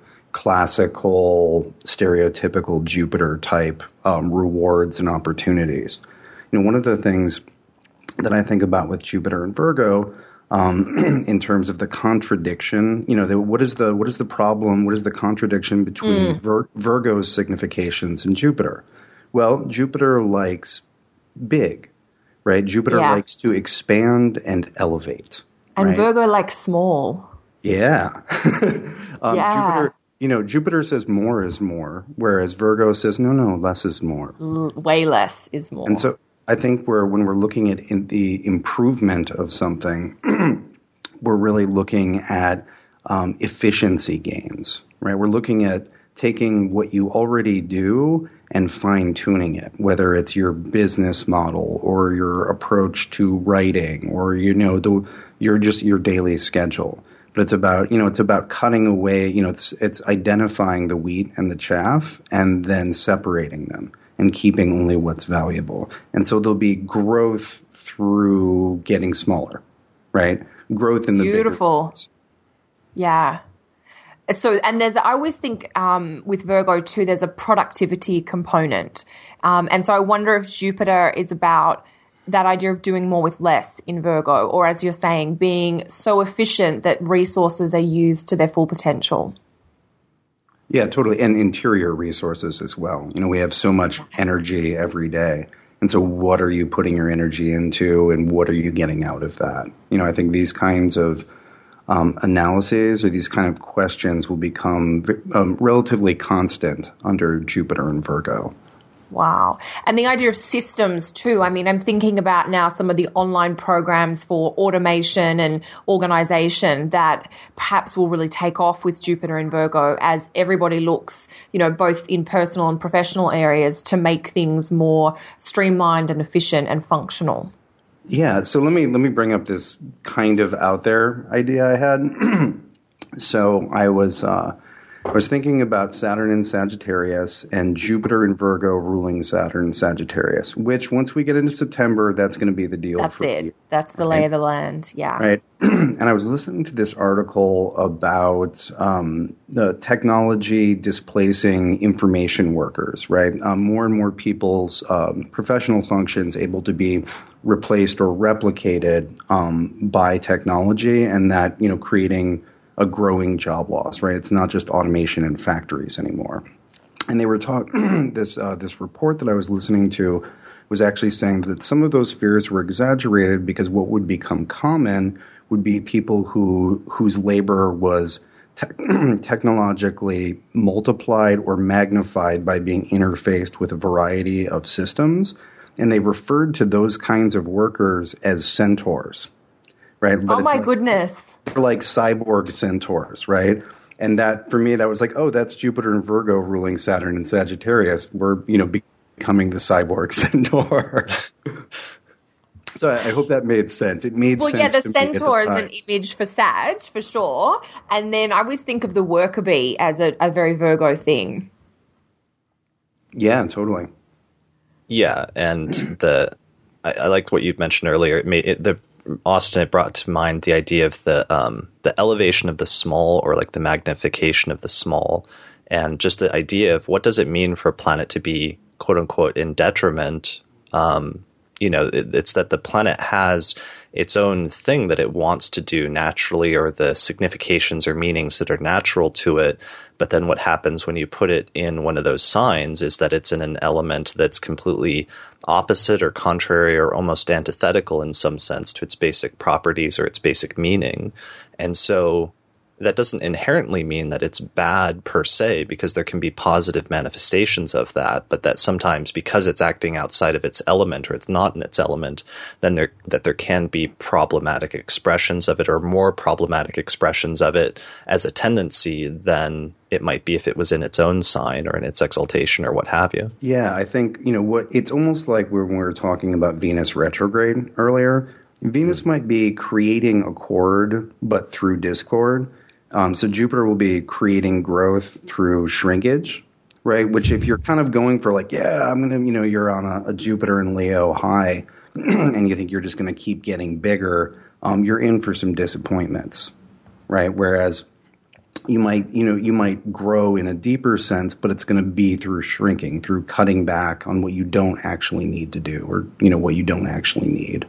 classical, stereotypical Jupiter type um, rewards and opportunities. You know, one of the things that I think about with Jupiter and Virgo, um, in terms of the contradiction, you know, the, what is the what is the problem? What is the contradiction between mm. Vir- Virgo's significations and Jupiter? Well, Jupiter likes big, right? Jupiter yeah. likes to expand and elevate, and right? Virgo likes small. Yeah, um, yeah. Jupiter. You know, Jupiter says more is more, whereas Virgo says no, no, less is more. L- way less is more. And so I think we're, when we're looking at in the improvement of something, we're really looking at um, efficiency gains, right? We're looking at taking what you already do and fine-tuning it, whether it's your business model or your approach to writing or, you know, the your just your daily schedule. But it's about, you know, it's about cutting away, you know, it's it's identifying the wheat and the chaff and then separating them and keeping only what's valuable. And so there'll be growth through getting smaller, right? Growth in the beautiful. Bigger yeah. So, and there's, I always think um, with Virgo too, there's a productivity component. Um, and so I wonder if Jupiter is about that idea of doing more with less in Virgo, or as you're saying, being so efficient that resources are used to their full potential. Yeah, totally. And interior resources as well. You know, we have so much energy every day. And so what are you putting your energy into and what are you getting out of that? You know, I think these kinds of um, analyses or these kind of questions will become um, relatively constant under Jupiter and Virgo. Wow. And the idea of systems too. I mean, I'm thinking about now some of the online programs for automation and organization that perhaps will really take off with Jupiter and Virgo as everybody looks, you know, both in personal and professional areas to make things more streamlined and efficient and functional. Yeah. So let me, let me bring up this kind of out there idea I had. So I was, uh, I was thinking about Saturn in Sagittarius and Jupiter in Virgo ruling Saturn in Sagittarius, which once we get into September, that's going to be the deal. That's for it. you, that's the right? lay of the land. Yeah. Right. And I was listening to this article about um, the technology displacing information workers, right? Um, more and more people's um, professional functions able to be replaced or replicated um, by technology, and that, you know, creating a growing job loss, right? It's not just automation in factories anymore. And they were talking, this uh, this report that I was listening to was actually saying that some of those fears were exaggerated because what would become common would be people who whose labor was te- technologically multiplied or magnified by being interfaced with a variety of systems. And they referred to those kinds of workers as centaurs, right? But oh my like, goodness. They're like cyborg centaurs, right? And that, for me, that was like, oh, that's Jupiter and Virgo ruling Saturn and Sagittarius. We're, you know, becoming the cyborg centaur. So I, I hope that made sense. It made well, sense. Well, yeah, the to centaur me at the is time. an image for Sag, for sure. And then I always think of the worker bee as a, a very Virgo thing. Yeah, totally. Yeah, and the I, I liked what you mentioned earlier. It made it, the Austin, it brought to mind the idea of the um, the elevation of the small, or like the magnification of the small, and just the idea of what does it mean for a planet to be quote unquote in detriment, um, you know, it, it's that the planet has its own thing that it wants to do naturally, or the significations or meanings that are natural to it. But then what happens when you put it in one of those signs is that it's in an element that's completely opposite or contrary or almost antithetical in some sense to its basic properties or its basic meaning. And so that doesn't inherently mean that it's bad per se, because there can be positive manifestations of that, but that sometimes because it's acting outside of its element, or it's not in its element, then there that there can be problematic expressions of it, or more problematic expressions of it as a tendency than it might be if it was in its own sign or in its exaltation or what have you. Yeah, I think, you know, what it's almost like when we were talking about Venus retrograde earlier. Venus mm-hmm. might be creating accord, but through discord. Um, so Jupiter will be creating growth through shrinkage, right? Which if you're kind of going for like, yeah, I'm going to, you know, you're on a, a Jupiter and Leo high and you think you're just going to keep getting bigger, um, you're in for some disappointments, right? Whereas you might, you know, you might grow in a deeper sense, but it's going to be through shrinking, through cutting back on what you don't actually need to do, or, you know, what you don't actually need.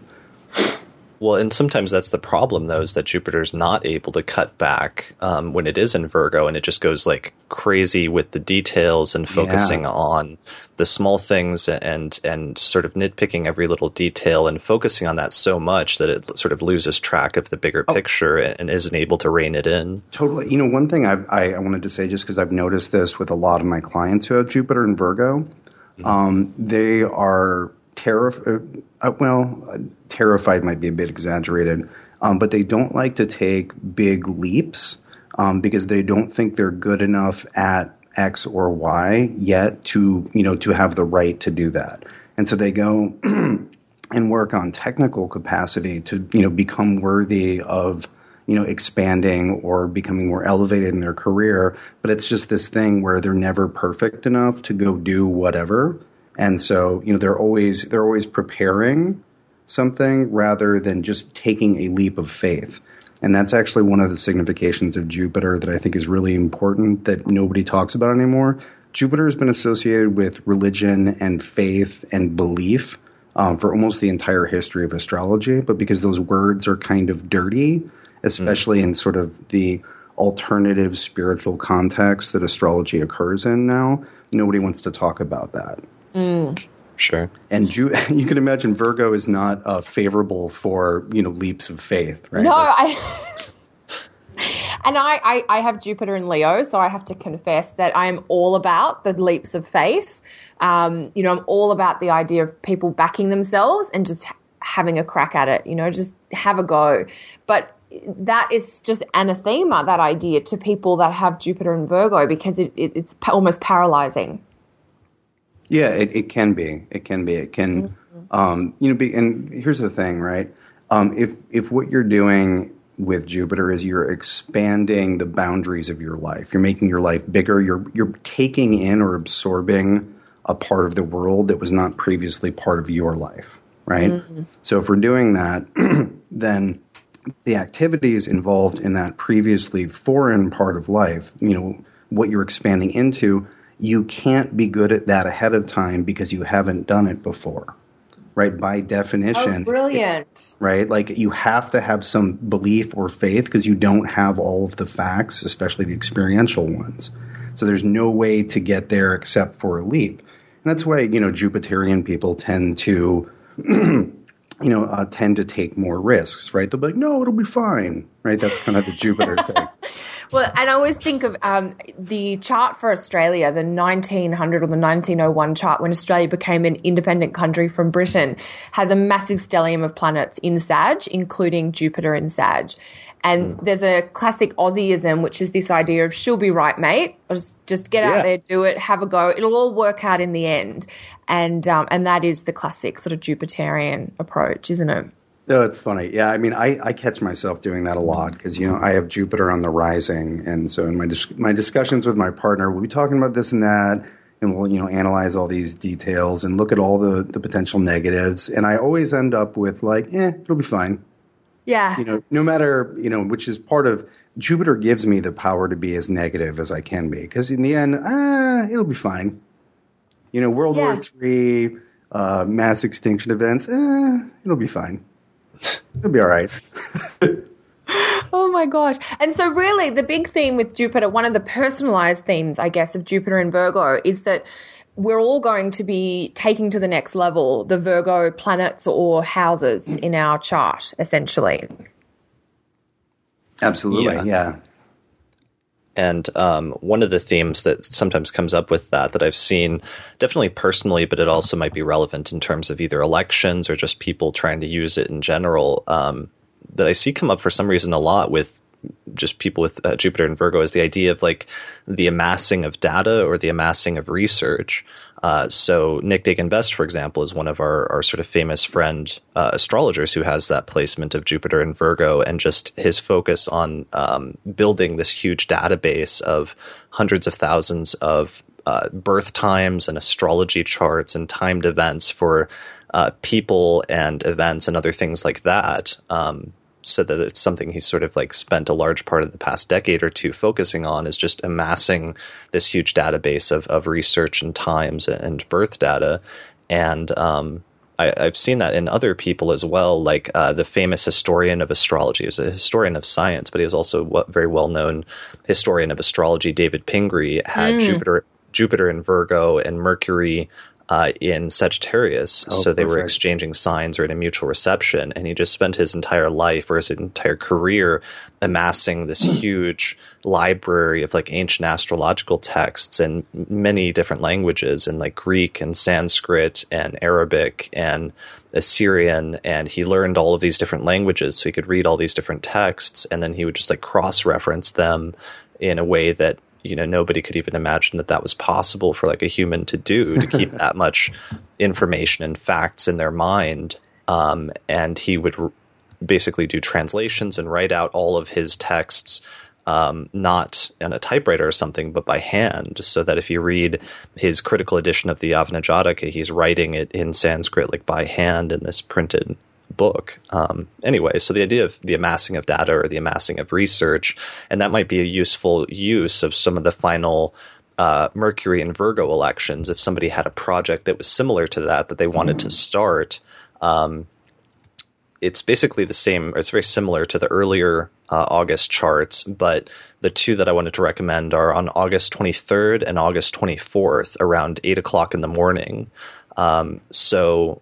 Well, and sometimes that's the problem, though, is that Jupiter's not able to cut back um, when it is in Virgo, and it just goes like crazy with the details and focusing yeah. on the small things and and sort of nitpicking every little detail and focusing on that so much that it sort of loses track of the bigger oh. picture and isn't able to rein it in. Totally. You know, one thing I've, I I wanted to say, just because I've noticed this with a lot of my clients who have Jupiter and Virgo, mm-hmm. um, they are terrified. Uh, well, uh, terrified might be a bit exaggerated, um, but they don't like to take big leaps um, because they don't think they're good enough at X or Y yet to, you know, to have the right to do that. And so they go and work on technical capacity to, you know, become worthy of, you know, expanding or becoming more elevated in their career. But it's just this thing where they're never perfect enough to go do whatever. And so, you know, they're always they're always preparing something rather than just taking a leap of faith. And that's actually one of the significations of Jupiter that I think is really important that nobody talks about anymore. Jupiter has been associated with religion and faith and belief um, for almost the entire history of astrology. But because those words are kind of dirty, especially mm. in sort of the alternative spiritual context that astrology occurs in now, nobody wants to talk about that. Mm. Sure. And Ju- you can imagine Virgo is not uh, favorable for, you know, leaps of faith, right? No, I... and I, I, I have Jupiter in Leo, so I have to confess that I am all about the leaps of faith. Um, you know, I'm all about the idea of people backing themselves and just ha- having a crack at it, you know, just have a go. But that is just anathema, that idea, to people that have Jupiter and Virgo, because it, it, it's pa- almost paralyzing. Yeah, it, it can be. It can be. It can, mm-hmm. um, you know, be, and here's the thing, right? Um, if, if what you're doing with Jupiter is you're expanding the boundaries of your life, you're making your life bigger, you're, you're taking in or absorbing a part of the world that was not previously part of your life, right? Mm-hmm. So if we're doing that, then the activities involved in that previously foreign part of life, you know, what you're expanding into, you can't be good at that ahead of time because you haven't done it before, right? By definition. Oh, brilliant. It, right? Like you have to have some belief or faith because you don't have all of the facts, especially the experiential ones. So there's no way to get there except for a leap. And that's why, you know, Jupiterian people tend to, you know, uh, tend to take more risks, right? They'll be like, no, it'll be fine, right? That's kind of the Jupiter thing. Well, and I always think of um, the chart for Australia, the nineteen hundred or the nineteen oh one chart, when Australia became an independent country from Britain, has a massive stellium of planets in Sag, including Jupiter in Sag. And mm. there's a classic Aussieism, which is this idea of she'll be right, mate. Just, just get out yeah. there, do it, have a go. It'll all work out in the end. And um, and that is the classic sort of Jupiterian approach, isn't it? No, it's funny. Yeah, I mean, I, I catch myself doing that a lot because, you know, I have Jupiter on the rising. And so in my dis- my discussions with my partner, we'll be talking about this and that, and we'll, you know, analyze all these details and look at all the, the potential negatives. And I always end up with like, eh, it'll be fine. Yeah. You know, no matter, you know, which is part of Jupiter gives me the power to be as negative as I can be because in the end, ah, it'll be fine. You know, World yeah. War Three, Uh, mass extinction events, eh, it'll be fine. It'll be all right. Oh my gosh. And so really the big theme with Jupiter, one of the personalized themes, I guess, of Jupiter and Virgo is that we're all going to be taking to the next level the Virgo planets or houses in our chart, essentially. Absolutely, yeah. yeah. And um, one of the themes that sometimes comes up with that that I've seen, definitely personally, but it also might be relevant in terms of either elections or just people trying to use it in general, um, that I see come up for some reason a lot with just people with uh, Jupiter and Virgo is the idea of like the amassing of data or the amassing of research. Uh, so Nick Dagan-Best, for example, is one of our, our sort of famous friend uh, astrologers who has that placement of Jupiter and Virgo, and just his focus on um, building this huge database of hundreds of thousands of uh, birth times and astrology charts and timed events for uh, people and events and other things like that. Um, so that it's something he's sort of like spent a large part of the past decade or two focusing on, is just amassing this huge database of, of research and times and birth data. And um, I, I've seen that in other people as well, like uh, the famous historian of astrology. He was a historian of science, but he was also a very well-known historian of astrology. David Pingree had mm. Jupiter, Jupiter in Virgo and Mercury Uh, in Sagittarius, oh, so they perfect. were exchanging signs or in a mutual reception, and he just spent his entire life or his entire career amassing this huge library of like ancient astrological texts in many different languages, in like Greek and Sanskrit and Arabic and Assyrian, and he learned all of these different languages so he could read all these different texts, and then he would just like cross-reference them in a way that, you know, nobody could even imagine that that was possible for like a human to do, to keep that much information and facts in their mind. Um, and he would r- basically do translations and write out all of his texts, um, not on a typewriter or something, but by hand, so that if you read his critical edition of the Yavna-Jataka, he's writing it in Sanskrit, like by hand in this printed book. Um, anyway, so the idea of the amassing of data or the amassing of research, and that might be a useful use of some of the final uh, Mercury and Virgo elections. If somebody had a project that was similar to that, that they wanted mm. to start, um, it's basically the same, or it's very similar to the earlier uh, August charts, but the two that I wanted to recommend are on August twenty-third and August twenty-fourth around eight o'clock in the morning. Um, so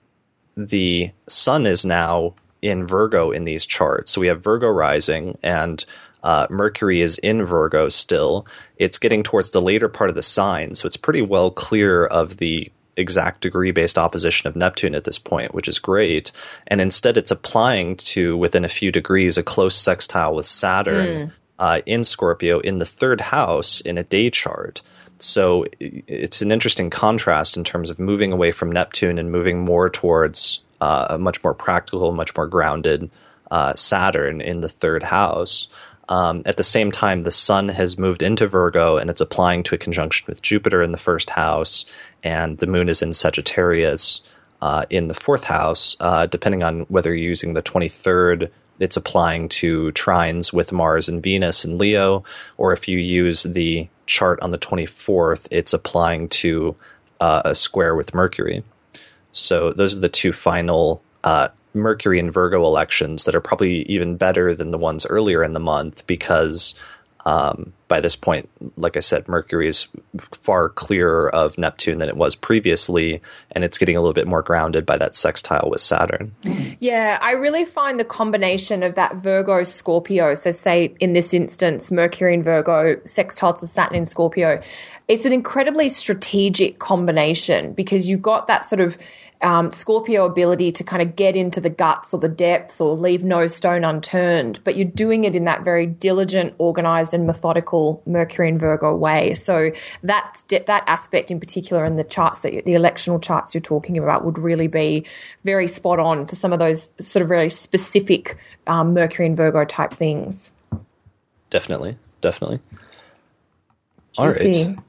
the sun is now in Virgo in these charts. So we have Virgo rising, and uh, Mercury is in Virgo still. It's getting towards the later part of the sign, so it's pretty well clear of the exact degree-based opposition of Neptune at this point, which is great. And instead it's applying to, within a few degrees, a close sextile with Saturn mm. uh, in Scorpio in the third house in a day chart. So it's an interesting contrast in terms of moving away from Neptune and moving more towards uh, a much more practical, much more grounded uh, Saturn in the third house. Um, at the same time, the sun has moved into Virgo, and it's applying to a conjunction with Jupiter in the first house, and the moon is in Sagittarius uh, in the fourth house. Uh, depending on whether you're using the twenty-third, it's applying to trines with Mars and Venus in Leo, or if you use the chart on the twenty-fourth, it's applying to uh, a square with Mercury. So those are the two final uh, Mercury and Virgo elections that are probably even better than the ones earlier in the month, because um, by this point, like I said, Mercury is far clearer of Neptune than it was previously, and it's getting a little bit more grounded by that sextile with Saturn. Yeah, I really find the combination of that Virgo Scorpio, so say in this instance, Mercury in Virgo, sextile to Saturn in Scorpio, it's an incredibly strategic combination, because you've got that sort of um, Scorpio ability to kind of get into the guts or the depths or leave no stone unturned, but you're doing it in that very diligent, organized and methodical Mercury and Virgo way. So that's, that aspect in particular in the charts, that the electional charts you're talking about, would really be very spot on for some of those sort of very specific um, Mercury and Virgo type things. Definitely, definitely. All right.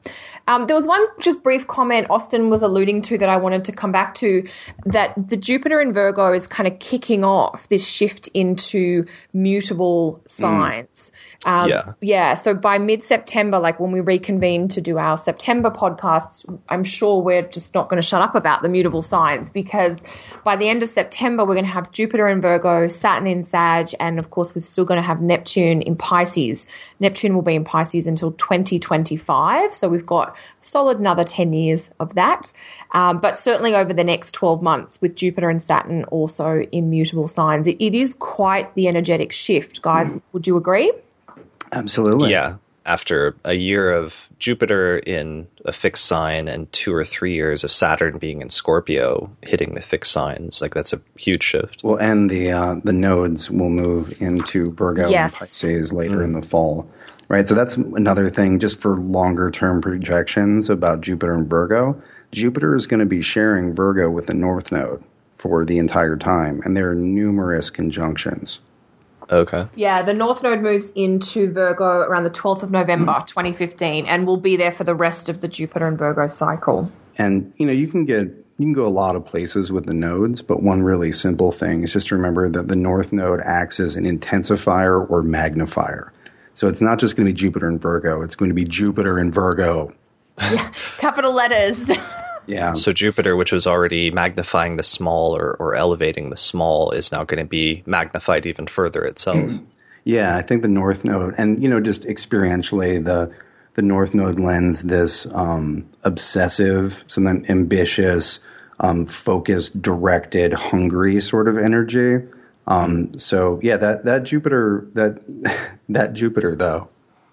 Um, there was one just brief comment Austin was alluding to that I wanted to come back to, that the Jupiter in Virgo is kind of kicking off this shift into mutable signs. Mm. Um, yeah. Yeah. So by mid-September, like when we reconvene to do our September podcast, I'm sure we're just not going to shut up about the mutable signs, because by the end of September, we're going to have Jupiter in Virgo, Saturn in Sag, and of course, we're still going to have Neptune in Pisces. Neptune will be in Pisces until twenty twenty-five. So we've got solid another ten years of that. Um, but certainly over the next twelve months with Jupiter and Saturn also in mutable signs, it, it is quite the energetic shift, guys. Mm. Would you agree? Absolutely. Yeah. After a year of Jupiter in a fixed sign and two or three years of Saturn being in Scorpio, hitting the fixed signs, like that's a huge shift. Well, and the uh, the nodes will move into Virgo yes. and Pisces later mm. in the fall, right? So that's another thing just for longer term projections about Jupiter and Virgo. Jupiter is going to be sharing Virgo with the North Node for the entire time, and there are numerous conjunctions. Okay. Yeah, the North Node moves into Virgo around the twelfth of November, mm. twenty fifteen, and will be there for the rest of the Jupiter and Virgo cycle. And, you know, you can get, you can go a lot of places with the nodes, but one really simple thing is just to remember that the North Node acts as an intensifier or magnifier. So it's not just going to be Jupiter and Virgo, it's going to be Jupiter and Virgo. Yeah, capital letters. Yeah. So Jupiter, which was already magnifying the small or, or elevating the small, is now going to be magnified even further itself. Yeah, I think the North Node, and, you know, just experientially, the the North Node lends this um, obsessive, sometimes ambitious, um, focused, directed, hungry sort of energy. Um, so, yeah, that, that Jupiter, that that Jupiter, though.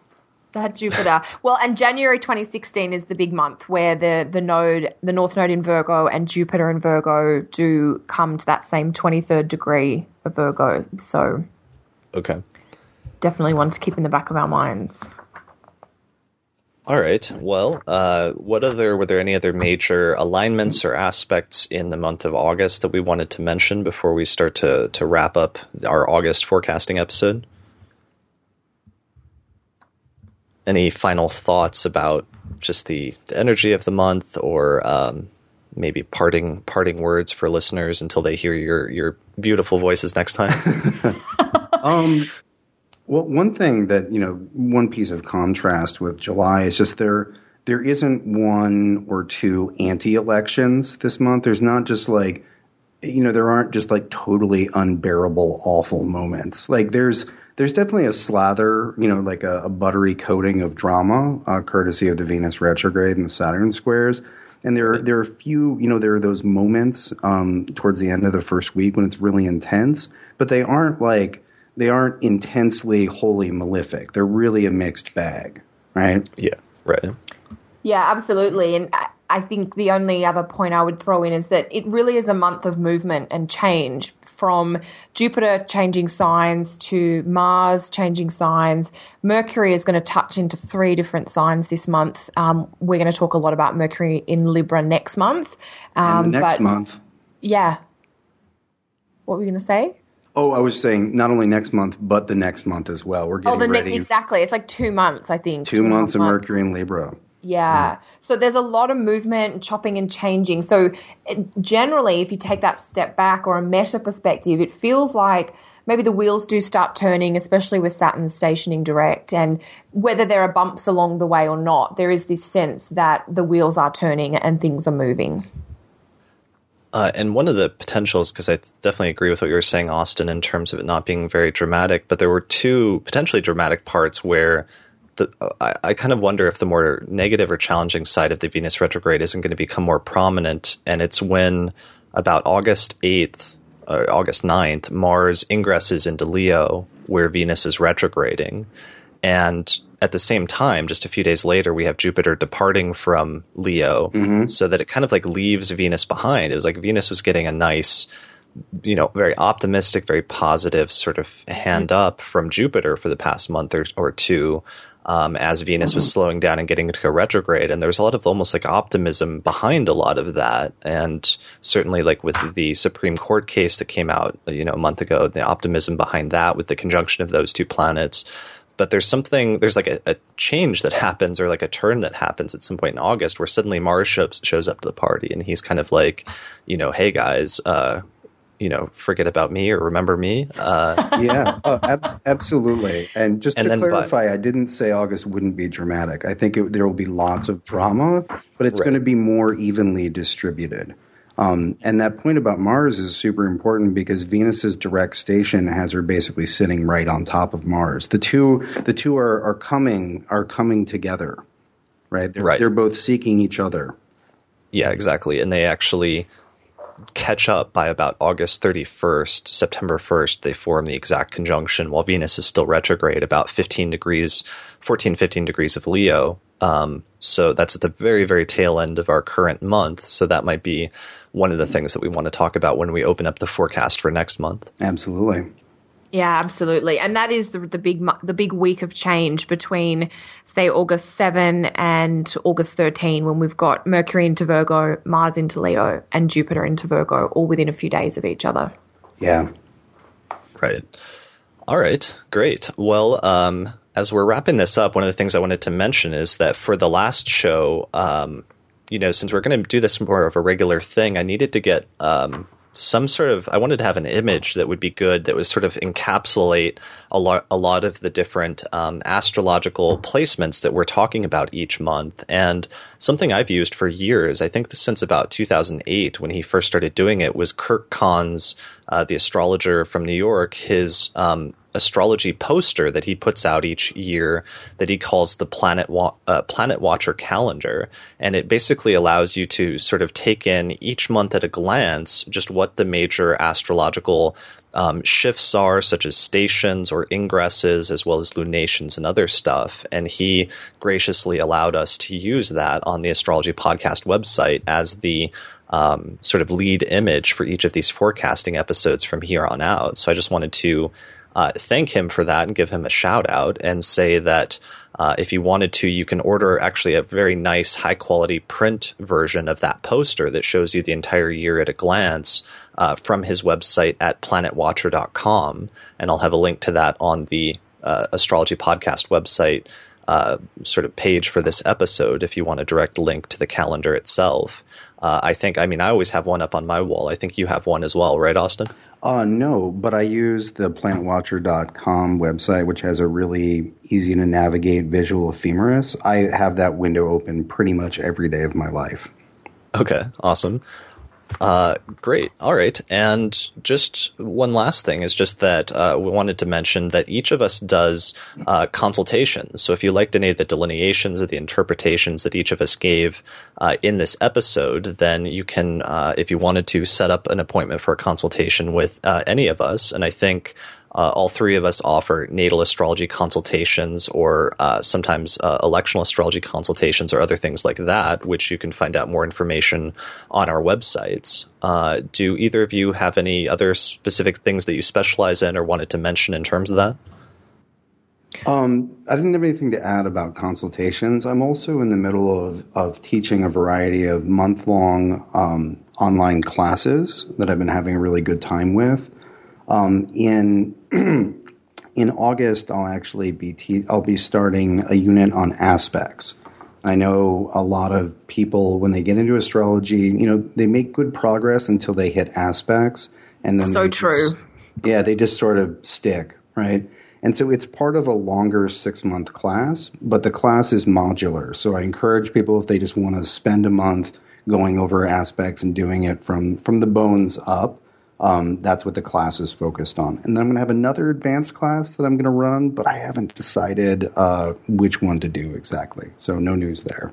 That Jupiter. Well, and January twenty sixteen is the big month where the, the node, the North Node in Virgo and Jupiter in Virgo do come to that same twenty-third degree of Virgo. So, okay, definitely one to keep in the back of our minds. All right. Well, uh, what other were there any other major alignments or aspects in the month of August that we wanted to mention before we start to to wrap up our August forecasting episode? Any final thoughts about just the, the energy of the month, or um, maybe parting parting words for listeners until they hear your, your beautiful voices next time? um, well, one thing that, you know, one piece of contrast with July is just there there isn't one or two anti-elections this month. There's not just like, you know, there aren't just like totally unbearable, awful moments. Like there's There's definitely a slather, you know, like a, a buttery coating of drama, uh, courtesy of the Venus retrograde and the Saturn squares. And there are, there are a few, you know, there are those moments um, towards the end of the first week when it's really intense, but they aren't like, they aren't intensely wholly malefic. They're really a mixed bag, right? Yeah, right. Yeah, absolutely. And I, I think the only other point I would throw in is that it really is a month of movement and change, from Jupiter changing signs to Mars changing signs. Mercury is going to touch into three different signs this month. Um, we're going to talk a lot about Mercury in Libra next month. Um, and the next but, month. Yeah. What were you going to say? Oh, I was saying not only next month, but the next month as well. We're getting oh, the ready. Next, exactly. It's like two months, I think. Two, two months of months. Mercury in Libra. Yeah. yeah. So there's a lot of movement and chopping and changing. So it, generally, if you take that step back or a meta perspective, it feels like maybe the wheels do start turning, especially with Saturn stationing direct. And whether there are bumps along the way or not, there is this sense that the wheels are turning and things are moving. Uh, and one of the potentials, because I definitely agree with what you were saying, Austin, in terms of it not being very dramatic, but there were two potentially dramatic parts where The, I, I kind of wonder if the more negative or challenging side of the Venus retrograde isn't going to become more prominent, and it's when about August eighth, or August ninth, Mars ingresses into Leo, where Venus is retrograding. And at the same time, just a few days later, we have Jupiter departing from Leo, mm-hmm. so that it kind of like leaves Venus behind. It was like Venus was getting a nice, you know, very optimistic, very positive sort of hand up from Jupiter for the past month or, or two. Um, as Venus was slowing down and getting into a retrograde. And there's a lot of almost like optimism behind a lot of that. And certainly like with the Supreme Court case that came out, you know, a month ago, the optimism behind that with the conjunction of those two planets. but there's something, there's like a, a change that happens, or like a turn that happens at some point in August, where suddenly Mars shows, shows up to the party, and he's kind of like, you know, hey guys, uh, you know, forget about me or remember me. Uh, yeah, oh, ab- absolutely. And just and to then, clarify, but, I didn't say August wouldn't be dramatic. I think it, there will be lots of drama, but it's right. going to be more evenly distributed. Um, and that point about Mars is super important because Venus's direct station has her basically sitting right on top of Mars. The two, the two are, are coming, are coming together, right? They're, right. they're both seeking each other. Yeah, exactly. And they actually catch up by about August thirty-first, September first. They form the exact conjunction while Venus is still retrograde, about fifteen degrees, fourteen, fifteen degrees of Leo. Um, so that's at the very, very tail end of our current month. So that might be one of the things that we want to talk about when we open up the forecast for next month. Absolutely. Yeah, absolutely. And that is the, the big the big week of change between, say, August seventh and August thirteenth, when we've got Mercury into Virgo, Mars into Leo, and Jupiter into Virgo, all within a few days of each other. Yeah. Right. All right. Great. Well, um, as we're wrapping this up, one of the things I wanted to mention is that for the last show, um, you know, since we're going to do this more of a regular thing, I needed to get um, some sort of, I wanted to have an image that would be good, that would sort of encapsulate a lot, a lot of the different um, astrological placements that we're talking about each month. And something I've used for years, I think since about two thousand eight, when he first started doing it, was Kirk Kahn's, uh, the astrologer from New York, his um, astrology poster that he puts out each year that he calls the Planet Wa- uh, Planet Watcher calendar. And it basically allows you to sort of take in each month at a glance just what the major astrological um, shifts are, such as stations or ingresses, as well as lunations and other stuff. And he graciously allowed us to use that on the Astrology Podcast website as the um, sort of lead image for each of these forecasting episodes from here on out. So I just wanted to Uh, thank him for that and give him a shout out and say that uh, if you wanted to, you can order actually a very nice high quality print version of that poster that shows you the entire year at a glance uh, from his website at planet watcher dot com. And I'll have a link to that on the uh, Astrology Podcast website uh, sort of page for this episode if you want a direct link to the calendar itself. Uh, I think, I mean, I always have one up on my wall. I think you have one as well, right, Austin? Uh, no, but I use the planet watcher dot com website, which has a really easy to navigate visual ephemeris. I have that window open pretty much every day of my life. Okay, awesome. Uh, great. All right. And just one last thing is just that uh, we wanted to mention that each of us does uh, consultations. So if you liked any of the delineations or the interpretations that each of us gave uh, in this episode, then you can, uh, if you wanted to, set up an appointment for a consultation with uh, any of us. And I think Uh, all three of us offer natal astrology consultations or uh, sometimes uh, electional astrology consultations or other things like that, which you can find out more information on our websites. Uh, do either of you have any other specific things that you specialize in or wanted to mention in terms of that? Um, I didn't have anything to add about consultations. I'm also in the middle of, of teaching a variety of month-long um, online classes that I've been having a really good time with. Um, in in August, I'll actually be te- I'll be starting a unit on aspects. I know a lot of people, when they get into astrology, you know, they make good progress until they hit aspects, and then so true. Just, yeah, they just sort of stick, right? And so it's part of a longer six-month class, but the class is modular. So I encourage people, if they just want to spend a month going over aspects and doing it from from the bones up. Um, that's what the class is focused on. And then I'm going to have another advanced class that I'm going to run, but I haven't decided uh, which one to do exactly. So no news there.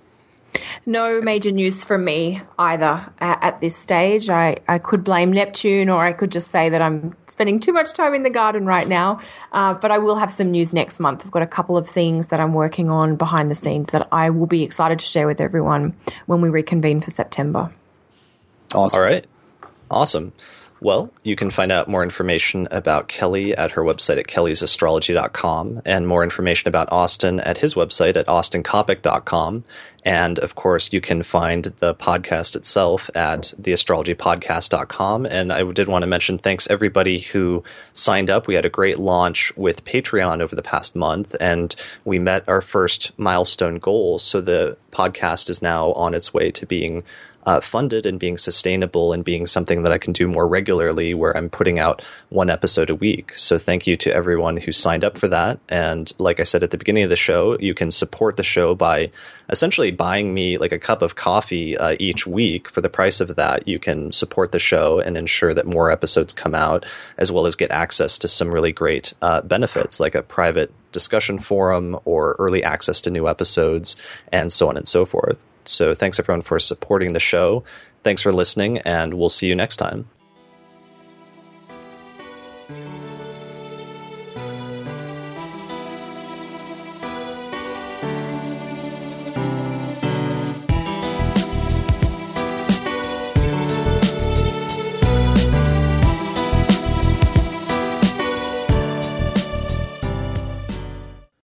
No major news from me either at, at this stage. I, I could blame Neptune, or I could just say that I'm spending too much time in the garden right now. Uh, but I will have some news next month. I've got a couple of things that I'm working on behind the scenes that I will be excited to share with everyone when we reconvene for September. Awesome. All right. Awesome. Well, you can find out more information about Kelly at her website at kellys astrology dot com, and more information about Austin at his website at austin coppock dot com. And, of course, you can find the podcast itself at the astrology podcast dot com. And I did want to mention thanks everybody who signed up. We had a great launch with Patreon over the past month, and we met our first milestone goal. So the podcast is now on its way to being Uh, funded and being sustainable and being something that I can do more regularly, where I'm putting out one episode a week. So thank you to everyone who signed up for that. And like I said at the beginning of the show, you can support the show by essentially buying me like a cup of coffee uh, each week. For the price of that, you can support the show and ensure that more episodes come out, as well as get access to some really great uh, benefits like a private discussion forum or early access to new episodes and so on and so forth. So thanks everyone for supporting the show. Thanks for listening, and we'll see you next time.